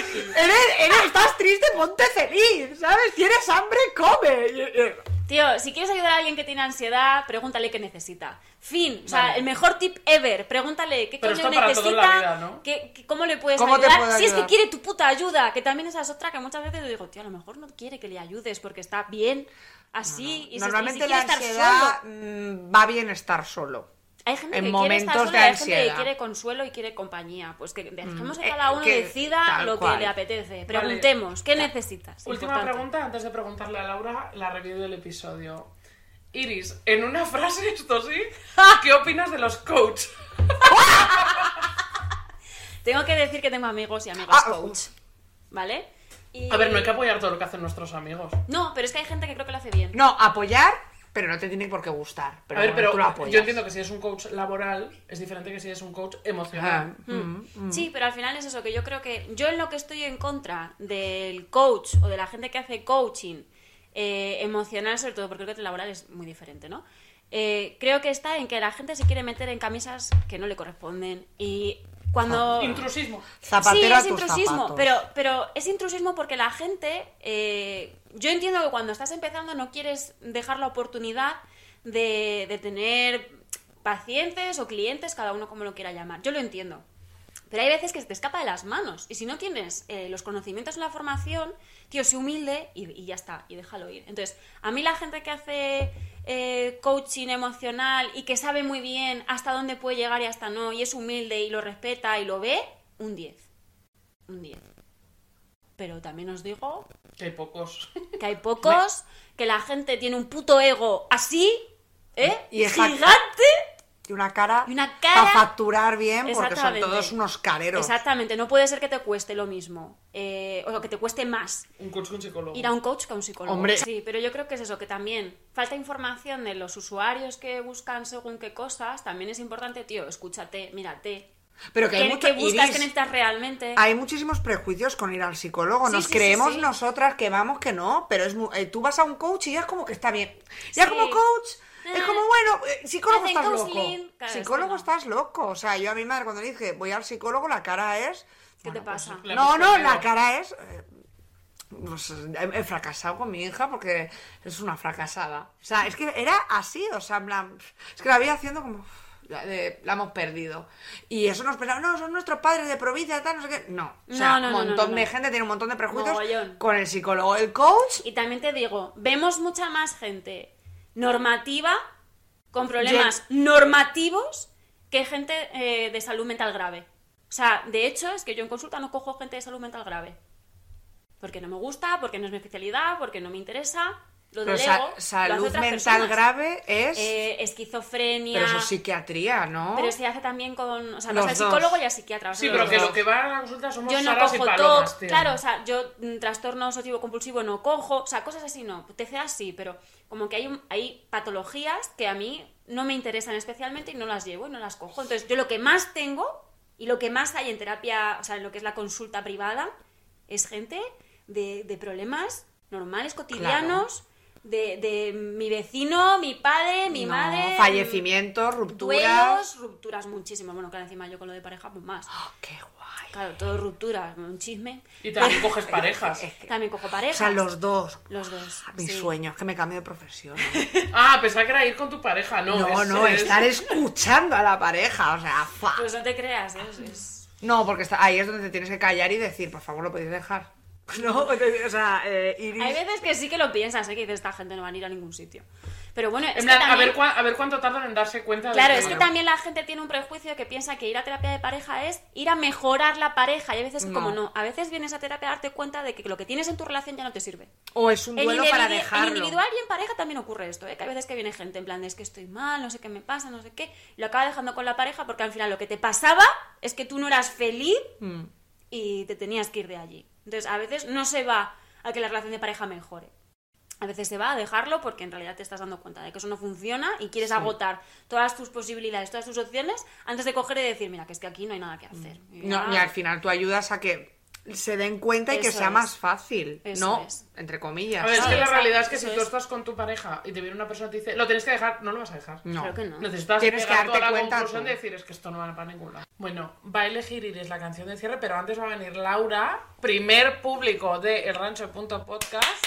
Estás triste, ponte feliz, ¿sabes? Tienes hambre, come. Tío, si quieres ayudar a alguien que tiene ansiedad, pregúntale qué necesita. Fin. O sea, Vale. el mejor tip ever. Pregúntale qué Pero coño esto para todo en la necesita. vida, ¿no? ¿Cómo le puedes ¿Cómo te ayudar? puedo Si es que ayudar? quiere tu puta ayuda. Que también esa es otra que muchas veces le digo, tío, a lo mejor no quiere que le ayudes porque está bien así. Y Normalmente si la quiere estar ansiedad solo. va bien estar solo. Hay gente en que quiere estar momentos sola de y hay gente que ansiedad. quiere consuelo y quiere compañía. Pues que dejemos que eh, cada uno que decida tal lo cual. que le apetece. Preguntemos, ¿qué necesitas? Última Importante. pregunta, antes de preguntarle a Laura la review del episodio. Iris, en una frase, esto sí, ¿qué opinas de los coach? Tengo que decir que tengo amigos y amigas Ah, coach. ¿Vale? Y- A ver, no hay que apoyar todo lo que hacen nuestros amigos. No, pero es que hay gente que creo que lo hace bien. No, apoyar, pero no te tiene por qué gustar. Pero A ver, bueno, pero tú lo apoyas. yo entiendo que si es un coach laboral es diferente que si es un coach emocional. Sí, pero al final es eso, que yo creo que yo en lo que estoy en contra del coach o de la gente que hace coaching emocional, sobre todo porque creo que el laboral es muy diferente, ¿no? Creo que está en que la gente se quiere meter en camisas que no le corresponden y cuando... Intrusismo. Zapatero sí, a es tus intrusismo, zapatos. pero es intrusismo porque la gente... yo entiendo que cuando estás empezando no quieres dejar la oportunidad de tener pacientes o clientes, cada uno como lo quiera llamar. Yo lo entiendo. Pero hay veces que se te escapa de las manos. Y si no tienes los conocimientos en la formación, tío, sé humilde y ya está, y déjalo ir. Entonces, a mí la gente que hace coaching emocional y que sabe muy bien hasta dónde puede llegar y hasta no, y es humilde y lo respeta y lo ve, un 10. Un 10. Pero también os digo Que hay pocos. que hay pocos, que la gente tiene un puto ego así, Y esa- gigante. Y una cara, Y una cara- para facturar bien, porque son Exactamente. todos unos careros. Exactamente, no puede ser que te cueste lo mismo, o que te cueste más Un coach con psicólogo. ir a un coach que a un psicólogo. Hombre. Sí, pero yo creo que es eso, que también falta información de los usuarios que buscan según qué cosas. También es importante, tío, escúchate, mírate. Pero que hay ¿Qué, mucho, qué buscas, Iris, qué necesitas realmente? hay muchísimos prejuicios con ir al psicólogo. Sí, Nos sí, creemos sí. nosotras que vamos, que no. Pero tú vas a un coach y ya es como que está bien. Ya Sí. como coach, es como, bueno, psicólogo hacen estás loco. counseling. Claro, Psicólogo esto no. estás loco. O sea, yo a mi madre cuando le dije voy al psicólogo, la cara es... ¿Qué te pasa? Le No, hemos no, perdido. la cara es... pues, he fracasado con mi hija porque es una fracasada. O sea, es que era así, o sea, en plan, es que la veía haciendo como... la hemos perdido. Y eso nos pensamos, no, son nuestros padres de provincia, tal, no sé qué. No, o sea, un montón de gente tiene un montón de prejuicios con el psicólogo, el coach. Y también te digo, vemos mucha más gente normativa, con problemas normativos, que gente de salud mental grave. O sea, de hecho, es que yo en consulta no cojo gente de salud mental grave. Porque no me gusta, porque no es mi especialidad, porque no me interesa. Lo delego. Salud mental grave es... esquizofrenia... Pero eso es psiquiatría, ¿no? Pero se hace también con... O sea, vas al psicólogo y al psiquiatra. Sí, pero que lo que va a la consulta somos yo no Saras cojo y Palomas, tío. Claro, o sea, yo trastorno obsesivo compulsivo no cojo. O sea, cosas así no. TCA sí, pero como que hay patologías que a mí no me interesan especialmente y no las llevo y no las cojo. Entonces, yo lo que más tengo y lo que más hay en terapia, o sea, en lo que es la consulta privada, es gente de problemas normales, cotidianos... Claro. De mi vecino, mi padre, mi madre... Fallecimientos, rupturas muchísimo. Bueno, claro, encima yo con lo de pareja, pues más. Oh, ¡qué guay! Claro, todo rupturas, un chisme. Y también coges parejas. También cojo parejas. O sea, los dos. Los dos. Mi sueño es que me cambie de profesión. Pensaba que era ir con tu pareja, no. Estar escuchando a la pareja, o sea, Pues no te creas, No, porque ahí es donde te tienes que callar y decir, por favor, lo podéis dejar. No, o sea, Iris... Hay veces que sí que lo piensas, que dices, esta gente no va a ir a ningún sitio. Pero bueno, es que también... a ver cuánto tardan en darse cuenta. Claro, es que también la gente tiene un prejuicio que piensa que ir a terapia de pareja es ir a mejorar la pareja. Y a veces como no. A veces vienes a terapia a darte cuenta de que lo que tienes en tu relación ya no te sirve. O es un duelo para dejarlo. En individual y en pareja también ocurre esto, que hay veces que viene gente en plan de es que estoy mal, no sé qué me pasa, no sé qué. Y lo acaba dejando con la pareja porque al final lo que te pasaba es que tú no eras feliz y te tenías que ir de allí. Entonces, a veces no se va a que la relación de pareja mejore. A veces se va a dejarlo porque en realidad te estás dando cuenta de que eso no funciona y quieres agotar todas tus posibilidades, todas tus opciones, antes de coger y decir, mira, que es que aquí no hay nada que hacer. Y al final tú ayudas a que se den cuenta y que sea más fácil, ¿no? Entre comillas. A ver, es que la realidad es que si tú estás con tu pareja y te viene una persona y te dice, lo tienes que dejar, no lo vas a dejar. No. Claro que no. Necesitas Tienes que darte toda la cuenta conclusión de decir, es que esto no va para ningún lado. Bueno, va a elegir Iris la canción de cierre, pero antes va a venir Laura, primer público de elrancho.podcast,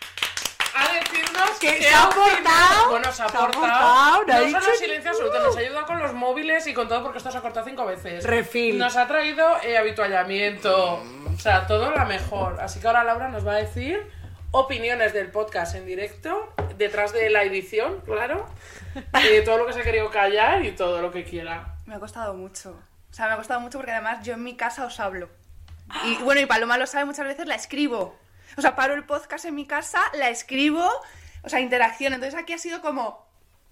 a decirnos que se ha portado. Bueno, se ha portado. No solo silencio absoluto, nos ayuda con los móviles y con todo porque esto se ha cortado 5 veces. Refill. Nos ha traído habituallamiento, o sea, todo lo mejor. Así que ahora Laura nos va a decir opiniones del podcast en directo, detrás de la edición, claro, todo lo que se ha querido callar y todo lo que quiera. Me ha costado mucho. O sea, me ha costado mucho porque además yo en mi casa os hablo. Y bueno, y Paloma lo sabe, muchas veces la escribo. O sea, paro el podcast en mi casa, la escribo, o sea, interacción. Entonces aquí ha sido como...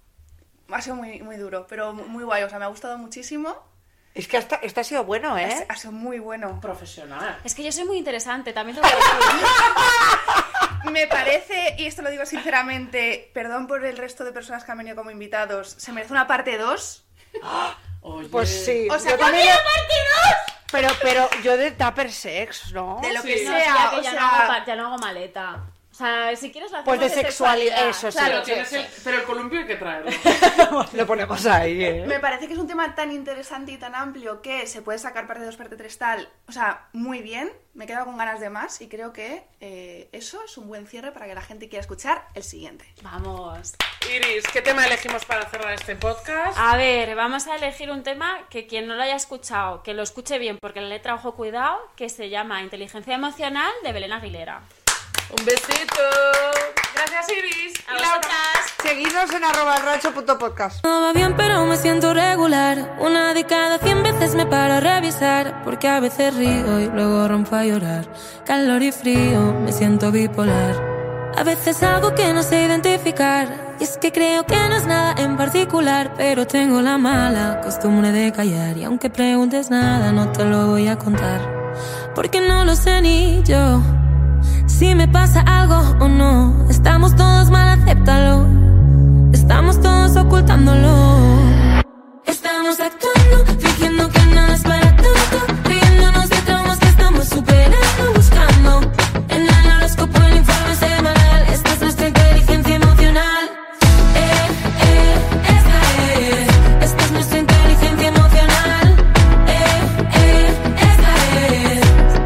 Ha sido muy, muy duro, pero muy guay. O sea, me ha gustado muchísimo. Es que esto ha sido bueno, ¿eh? Ha sido muy bueno. Profesional. Es que yo soy muy interesante, también tengo que decir. Me parece, y esto lo digo sinceramente, perdón por el resto de personas que han venido como invitados, se merece una parte 2. Oye. Pues sí. O sea, yo también parte 2. Pero yo de Tupper Sex, ¿no? De lo Sí. que No, sea, tía, que o ya, sea... ya no hago maleta. O sea, si quieres lo hacemos Pues de sexualidad, eso sí. Claro, pero el columpio hay que traerlo. Lo ponemos ahí, ¿eh? Me parece que es un tema tan interesante y tan amplio que se puede sacar parte 2, parte 3, tal. O sea, muy bien. Me he quedado con ganas de más y creo que eso es un buen cierre para que la gente quiera escuchar el siguiente. Vamos. Iris, ¿qué tema elegimos para cerrar este podcast? A ver, vamos a elegir un tema que quien no lo haya escuchado, que lo escuche bien, porque la letra, ojo, cuidado, que se llama Inteligencia Emocional de Belén Aguilera. Un besito. Gracias, Iris. A Y Laura. vosotras. Seguidnos en @elrancho.podcast. Todo va bien pero me siento regular. Una de cada 100 veces me paro a revisar. Porque a veces río y luego rompo a llorar. Calor y frío, me siento bipolar. A veces algo que no sé identificar. Y es que creo que no es nada en particular. Pero tengo la mala costumbre de callar. Y aunque preguntes nada no te lo voy a contar. Porque no lo sé ni yo si me pasa algo o no. Estamos todos mal, acéptalo. Estamos todos ocultándolo. Estamos actuando, fingiendo que nada es para tanto. Riéndonos de traumas que estamos superando. Buscando en el horóscopo el informe semanal. Esta es nuestra inteligencia emocional. Esta es. Esta es nuestra inteligencia emocional. Esta es.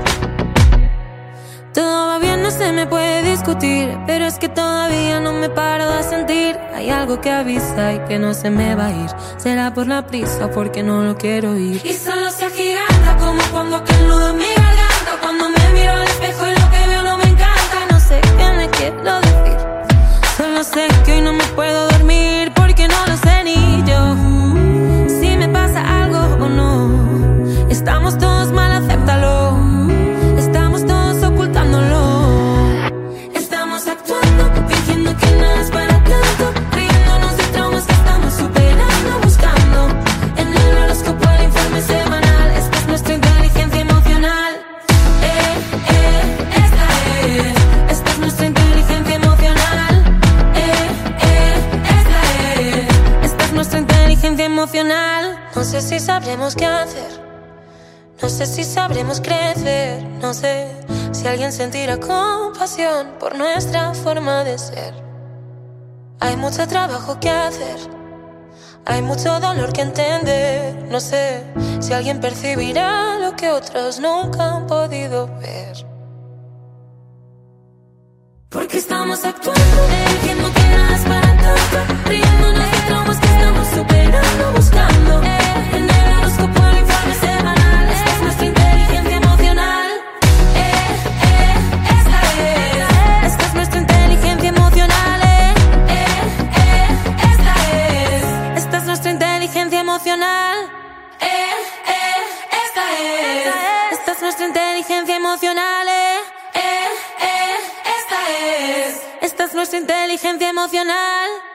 Todo va bien, no se me puede discutir, pero es que todavía no me paro de sentir. Hay algo que avisa y que no se me va a ir. Será por la prisa, porque no lo quiero ir. Y solo se agiganta como cuando que el nudo en mi garganta. Cuando me miro al espejo y lo que veo no me encanta. No sé qué me quiero decir. Solo sé que hoy no me puedo dormir porque no lo sé ni yo. Si me pasa algo o no. Estamos todos mal, acéptalo. Estamos todos ocultándolo. Estamos actuando, fingiendo que nada es para tanto. Riéndonos de traumas que estamos superando. Buscando en el horóscopo el informe semanal. Esta es nuestra inteligencia emocional. Esta es nuestra inteligencia emocional. Esta es nuestra inteligencia emocional. No sé si sabremos qué hacer. No sé si sabremos crecer. No sé si alguien sentirá compasión por nuestra forma de ser. Hay mucho trabajo que hacer. Hay mucho dolor que entender. No sé si alguien percibirá lo que otros nunca han podido ver. Porque estamos actuando, diciendo que nada es para tanto. Riéndonos de traumas que estamos superando. Buscando en el horóscopo el informe semanal. Esta es nuestra inteligencia emocional. Esta es nuestra inteligencia emocional. Esta es nuestra inteligencia emocional. Esta es nuestra inteligencia emocional. Esta es nuestra inteligencia emocional.